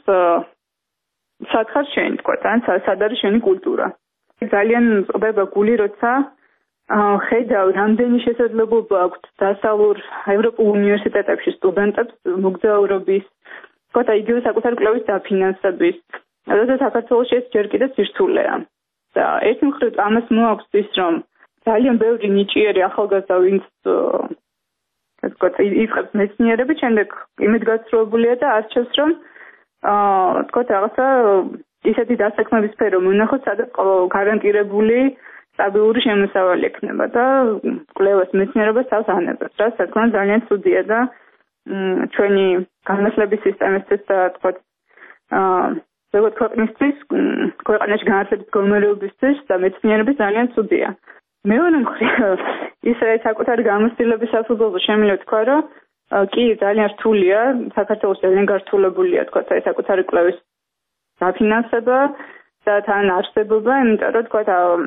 სათხარ შენ თქვა, ან სად არის შენი კულტურა. ძალიან წვდება გული, როცა ხედავ რამდენი შესაძლებლობა აქვს დასავლურ ევროპულ უნივერსიტეტებში სტუდენტებს მოგზაურობის, თქვა იგივე საკუთარ კვლევის დაფინანსების. როცა საქართველოში ეს ჯერ კიდევ სირთულეა. და ერთი მხრივ ამას მოაქვს ის, რომ ძალიან ბევრი ნიჭიერი ახალგაზრდა, ვინც თქვა იწყებს მეცნიერები, შემდეგ იმედგაცრუებულია და არჩევს, რომ აა თქვა რაღაცა ისეთი დასაქმების სფერო მონახოთ, სადაც გარანტირებული სტაბილური შემოსავალი ექნება და კვლევას მეცნიერებას თავს ანებებს, რა თქმა უნდა ძალიან ცუდია და ჩვენი განათლების სისტემისთვის და თქვა აა როგორც ქვეყნისთვის, ქვეყანაში განათლების გომერობისთვის და მეცნიერების ძალიან ცუდია. მეორე მხრივ, ისე საკუთარი გამოცდილების საფუძველზე შემიძლია თქვა, რომ კი ძალიან რთულია, საქართველოს ძალიან გართულებულია თქვა ეს საკუთარი კვლევის დაფინანსება და თან არსებობა, იმიტომ რომ თქვა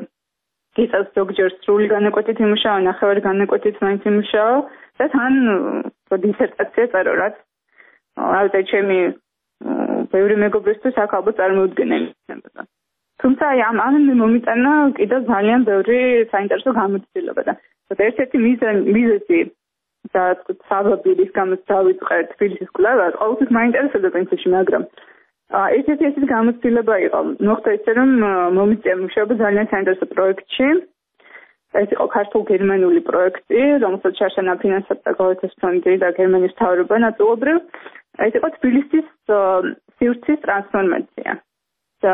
გიწევს ზოგჯერ სრული განაკვეთით იმუშაო, ნახევარი განაკვეთით მაინც იმუშაო და თან დისერტაცია წერო, რაც ალბათ ჩემი ბევრი მეგობრისთვის აქ ალბათ წარმოუდგენელი იქნებოდა. თუმცა აი ამ ამ მომიტანა კიდევ ძალიან ბევრი საინტერესო გამოცდილება და ერთ-ერთი მიზეზი და საბაბი რის გამოც დავიწყე თბილისის კვლევა, ყოველთვის მაინტერესებდა პრინციპში, მაგრამ ერთ-ერთი ესეთი გამოცდილება იყო. მოხდა ისე, რომ მომიწია მუშაობა ძალიან საინტერესო პროექტში. ეს იყო ქართულ-გერმანული პროექტი, რომელსაც შარშან აფინანსებდა გოეთეს ფონდი და გერმანიის მთავრობა ნაწილობრივ. ეს იყო თბილისის სივრცის ტრანსფორმაცია. და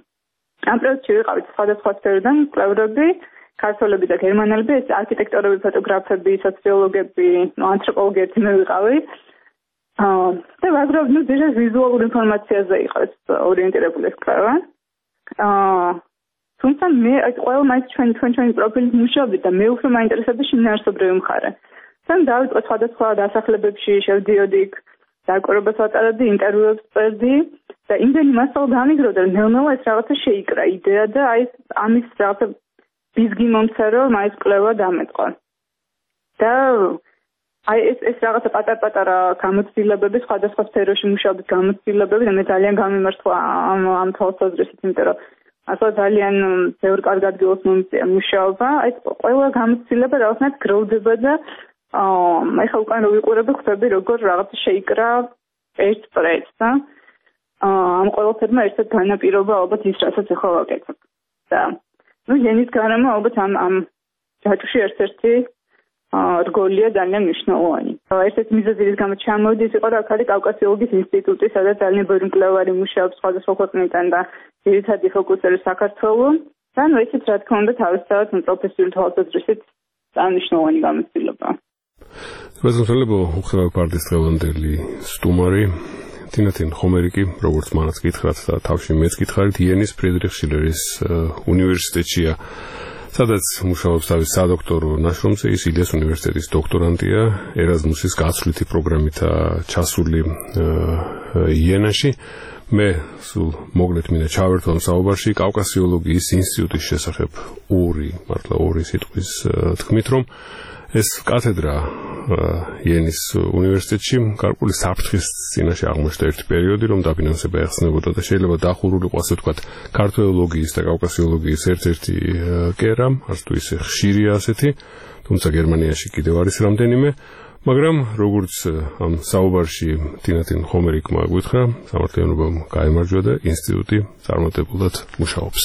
ამ პროექტში ვიყავით სხვადასხვა სფეროდან კვლევრები, ქართველები და გერმანელები, ეს არქიტექტორები, ფოტოგრაფები, სოციოლოგები, ანთროპოლოგები მე ვიყავი. აა და ვაგროვ ნუ ძირა ვიზუალურ ინფორმაციაზე იყო ეს ორიენტირებული კვლევა. აა თუმცა მე აი ყველა მაინც ჩვენ ჩვენ ჩვენი პროფილის მუშაობდი და მე უფრო მაინტერესებდა შინაარსობრივი მხარე. თან დავიწყე სხვადასხვა დასახლებებში შევდიოდი იქ დაკვირვებას ვატარებდი, ინტერვიუებს წერდი და იმდენი მასალა დამიგროვდა, რომ ნელ-ნელა ეს რაღაცა შეიკრა იდეა და აი ამის რაღაცა ბიზგი მომცა, რომ აი ეს კვლევა დამეტყვა. და აი ეს ეს რაღაცა პატარ-პატარა გამოცდილებები, სხვადასხვა სფეროში მუშაობის გამოცდილებები და მე ძალიან გამიმართლა ამ ამ თვალსაზრისით, იმიტომ რომ ახლა ძალიან ბევრ კარგ ადგილას მომიწია მუშაობა, აი ყველა გამოცდილება რაღაცნაირად გროვდება და აა ეხლა უკან რო ვიყურები, ხვდები როგორ რაღაცა შეიკრა ერთ პროექტს და ამ ყველაფერმა ერთად განაპირობა ალბათ ის, რასაც ახლა ვაკეთებ. და ну ენის გარემო ალბათ ამ ამ ჯაჭვში ერთ-ერთი რგოლია ძალიან მნიშვნელოვანი. ერთ-ერთი მიზეზი რის გამოც ჩამოვიდი ის იყო რა ქალი კავკასიოლოგიის ინსტიტუტი, სადაც ძალიან ბევრი მკვლევარი მუშაობს სხვადასხვა ქვეყნიდან და ძირითადი ფოკუსი არის საქართველოს. და ნუ ესეც რა თქმა უნდა თავისთავად პროფესიული თვალსაზრისით ძალიან მნიშვნელოვანი გამოცდილება. მეზობლებო, უხელავ პარტიის დღევანდელი სტუმარი თინათინ ხომერიკი, როგორც მანაც გითხრათ და თავში მეც გითხარით, იენის ფრიდრიხ შილერის უნივერსიტეტშია, სადაც მუშაობს თავის სადოქტორო ნაშრომზე, ის ილიას უნივერსიტეტის დოქტორანტია, ერაზმუსის გაცვლითი პროგრამითაა ჩასული იენაში. მე სულ მოგლეთ მინდა ჩავერთო ამ საუბარში კავკასიოლოგიის ინსტიტუტის შესახებ ორი, მართლა ორი სიტყვის თქმით, რომ ეს კათედრა იენის უნივერსიტეტში გარკვეული საფრთხის წინაშე აღმოჩნდა ერთი პერიოდი, რომ დაფინანსება ეხსნებოდა და შეიძლება დახურულიყო, ასე ვთქვათ, ქართველოლოგიის და კავკასიოლოგიის ერთ-ერთი კერა, არც თუ ისე ხშირია ასეთი, თუმცა გერმანიაში კიდევ არის რამდენიმე, მაგრამ როგორც ამ საუბარში თინათინ ხომერიკმა გითხრა, სამართლიანობამ გაემარჯვა და ინსტიტუტი წარმატებულად მუშაობს.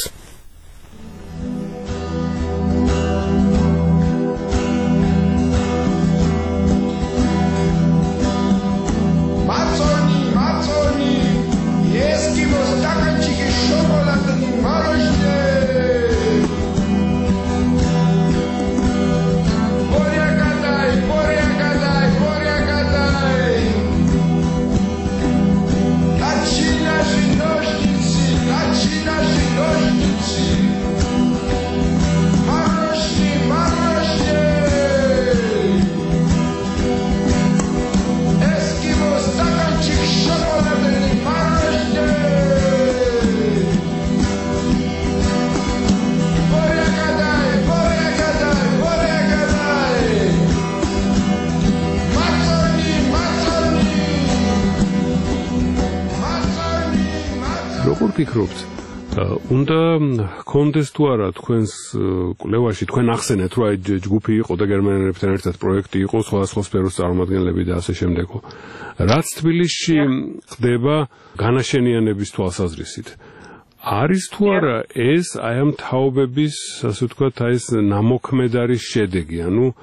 ფიქრობთ, უნდა კონდეს თუ არა თქვენს კვლევაში, თქვენ ახსენეთ, რომ აი ჯგუფი იყო და გერმანელებთან ერთად პროექტი იყო, სხვადასხვა სფეროს წარმომადგენლები და ასე შემდეგ. რაც თბილისში ხდება განაშენიანების თვალსაზრისით, არის თუ არა ეს აი ამ თაობების, ასე ვთქვათ, აი ეს ნამოქმედარის შედეგი, ანუ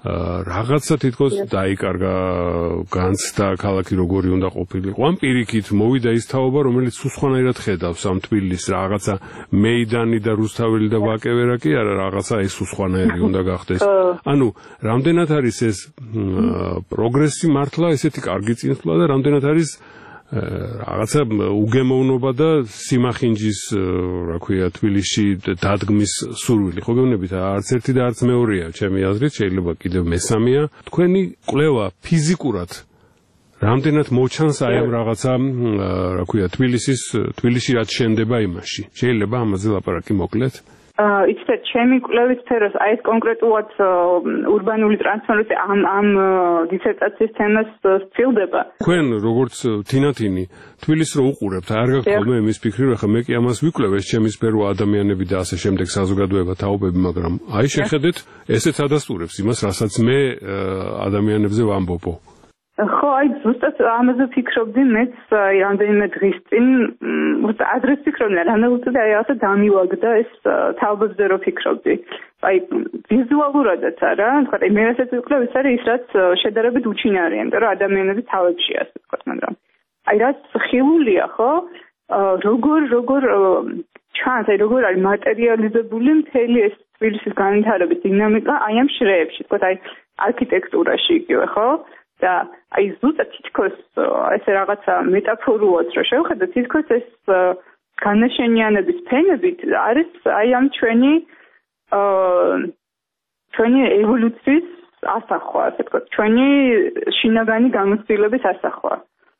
რაღაცა თითქოს დაიკარგა განცდა ქალაქი როგორი უნდა ყოფილიყო. ამ პირიქით მოვიდა ის თაობა, რომელიც სულსხვანაირად ხედავს ამ თბილისს, რაღაცა მეიდანი და რუსთაველი და ვაკევერა კი არა, რაღაცა ეს სულსხვანაირი უნდა გახდეს. ანუ რამდენად არის ეს პროგრესი მართლა ესეთი კარგი წინსვლა და რამდენად არის რაღაცა უგემოვნობა და სიმახინჯის, რა ქვია, თბილისში დადგმის სურვილი. ხო გეუბნებით, არც ერთი და არც მეორეა, ჩემი აზრით, შეიძლება კიდევ მესამეა. თქვენი კვლევა ფიზიკურად რამდენად მოჩანს აი ამ რაღაცა, რა ქვია, თბილისის, თბილისში რაც შენდება იმაში. შეიძლება ამაზე ლაპარაკი მოკლედ? აა იცით, ჩემი კვლევის სფეროს აი ეს კონკრეტულად ურბანული ტრანსფორმაცია ამ ამ დისერტაციის თემას სწილდება. თქვენ როგორც თინათინი თბილისს რო უყურებთ, არ გაქვთ ხოლმე იმის ფიქრი, რომ ხა მე კი ამას ვიკვლევ, ეს ჩემი სფერო ადამიანები და ასე შემდეგ საზოგადოება თაობები, მაგრამ აი შეხედეთ, ესეც ადასტურებს იმას, რასაც მე ადამიანებზე ვამბობო. ხო, აი ზუსტად ამაზე ფიქრობდი მეც აი რამდენიმე დღის წინ, უბრალოდ ადრეს ფიქრობდი, რანაირად აი ასე დამივაგდა ეს თაობებზე რო ფიქრობდი. აი ვიზუალურადაც არა, თქვა აი მე რასაც ვიკვლევ, ის არის ის რაც შედარებით უჩინარია, იმიტომ რომ ადამიანები თავებში ასე თქვა, მაგრამ აი რაც ხილულია, ხო? როგორ როგორ ჩანს, აი როგორ არის მატერიალიზებული მთელი ეს თბილისის განვითარების დინამიკა აი ამ შრეებში, თქვა აი არქიტექტურაში იგივე, ხო? და აი ზუსტად თითქოს ესე რაღაცა მეტაფორულად რო შევხედოთ, თითქოს ეს განაშენიანების ფენებით არის აი ამ ჩვენი ჩვენი ევოლუციის ასახვა, ასე ვთქვათ, ჩვენი შინაგანი გამოცდილების ასახვა.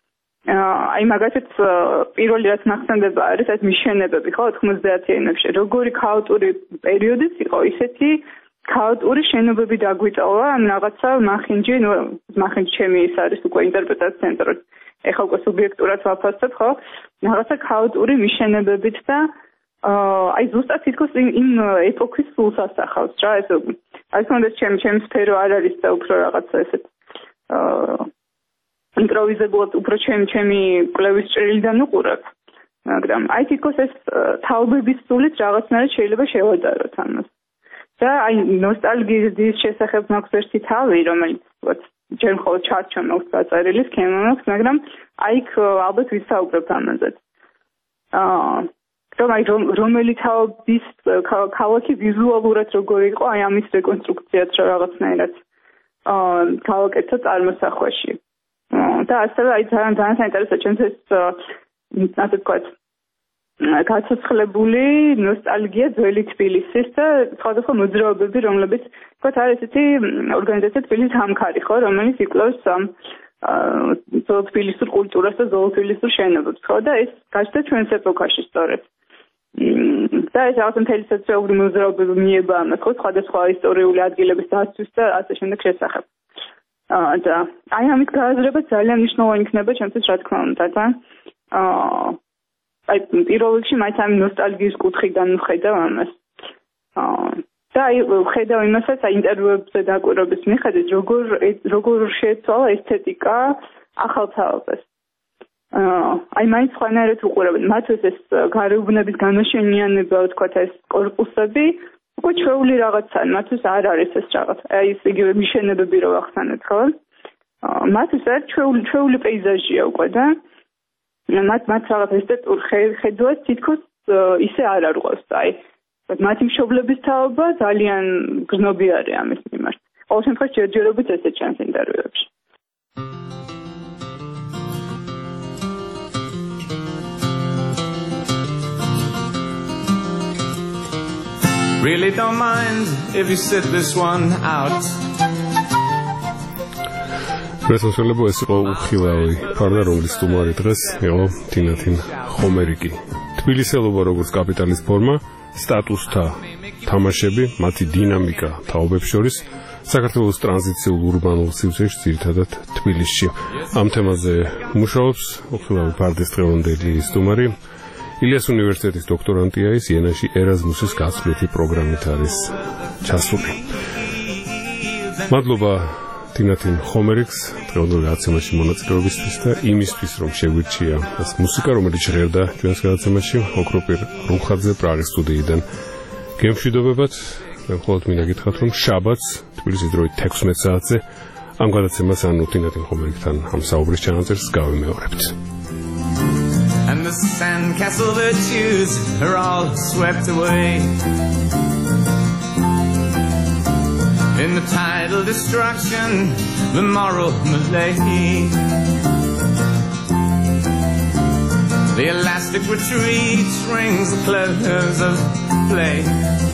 აი მაგათაც პირველი რაც მახსენდება არის ეს მიშენებები, ხო, ოთხმოცდაათიანებში, როგორი ქაოტური პერიოდიც იყო, ისეთი ქაოტური შენობები დაგვიტოვა ამ რაღაცა მახინჯი, ნუ მახინჯი ჩემი ის არის უკვე ინტერპრეტაცია, იმიტომ რომ ეხლა უკვე სუბიექტურად ვაფასებ, ხო? რაღაცა ქაოტური მიშენებებით და აი ზუსტად თითქოს იმ ეპოქის სულს ასახავს რა, ეს აი თუნდაც ჩემი ჩემი სფერო არ არის და უფრო რაღაცა ესეთ იმპროვიზებულად უფრო ჩემი ჩემი კვლევის ჭრილიდან უყურებ. მაგრამ აი თითქოს ეს თაობების სულით რაღაცნაირად შეიძლება შევადაროთ ამას. და აი ნოსტალგიის შესახებ მაქვს ერთი თავი, რომელიც ვთქვათ, ჯერ მხოლოდ ჩარჩო მაქვს დაწერილი, სქემა მაქვს, მაგრამ აიქ ალბათ ვისაუბრებ ამაზეც. აა რომ აი რომელი თაობის ქალაქი ვიზუალურად როგორი იყო, აი ამის რეკონსტრუქციაც რა რაღაცნაირად აა გავაკეთო წარმოსახვაში. და ასევე აი ძალიან ძალიან საინტერესო ჩემთვის ასე ვთქვათ, გაცოცხლებული ნოსტალგია ძველი თბილისის და სხვადასხვა მოძრაობები, რომლებიც ვთქვათ არის ესეთი ორგანიზაცია თბილისის ჰამქარი, ხო, რომელიც იკვლევს ამ თბილისურ კულტურას და თბილისურ შენობებს, ხო, და ეს გაჩნდა ჩვენს ეპოქაში სწორედ. და ეს რაღაც მთელი სოციალური მოძრაობები მიება ამას, ხო, სხვადასხვა ისტორიული ადგილების დაცვის და ასე შემდეგ შესახებ. და აი ამის გააზრება ძალიან მნიშვნელოვანი იქნება ჩემთვის, რა თქმა უნდა, და აა აი პირველ რიგში მაინც ამ ნოსტალგიის კუთხიდან ვხედავ ამას. აა და აი ვხედავ იმასაც აი ინტერვიუებზე დაკვირვების მიხედვით, როგორ როგორ შეცვალა ესთეტიკა ახალ თაობას. აა აი მაინც სხვანაირად უყურებენ. მათთვის ეს გარეუბნების განაშენიანება, ვთქვათ, ეს კორპუსები უკვე ჩვეული რაღაცაა, მათთვის არ არის ეს რაღაც. აი ეს იგივე მიშენებები რო ახსენეთ, ხო? აა მათთვის არ ჩვეული ჩვეული პეიზაჟია უკვე და მათ მათ რაღაც ესთეტურ ხედვას თითქოს ისე არ არღვევს. აი მათი მშობლების თაობა ძალიან გრძნობი არის ამის მიმართ. ყოველ შემთხვევაში ჯერჯერობით ესე ჩანს ინტერვიუებში. Really don't mind if you sit this one out. პრესონსოლებო ეს იყო უხილავი ფარდა, რომლის სტუმარი დღეს იყო თინათინ ხომერიკი. თბილისელობა როგორც კაპიტალის ფორმა, სტატუსთა თამაშები, მათი დინამიკა თაობებს შორის, საქართველოს ტრანზიციულ ურბანულ სივრცეში, ძირითადად თბილისში. ამ თემაზე მუშაობს უხილავი ფარდის დღევანდელი სტუმარი, ილიას უნივერსიტეტის დოქტორანტია, ის იენაში ერაზმუსის გასვლითი პროგრამით არის ჩასული. მადლობა თინათინ ხომერიკს დღევანდელ გადაცემაში მონაწილეობისთვის და იმისთვის, რომ შეგვირჩია ეს მუსიკა, რომელიც ჟღერდა ჩვენს გადაცემაში, ოქროპირ რუხაძე პრაღის სტუდიიდან. გემშვიდობებად, მე მხოლოდ მინდა გითხრათ, რომ შაბათს თბილისის დროით თექვსმეტ საათზე ამ გადაცემას ანუ თინათინ ხომერიკთან ამ საუბრის ჩანაწერს გავიმეორებთ. And the sandcastle virtues are all swept away in the tidal destruction, the moral malaise. The elastic retreat rings the close of play.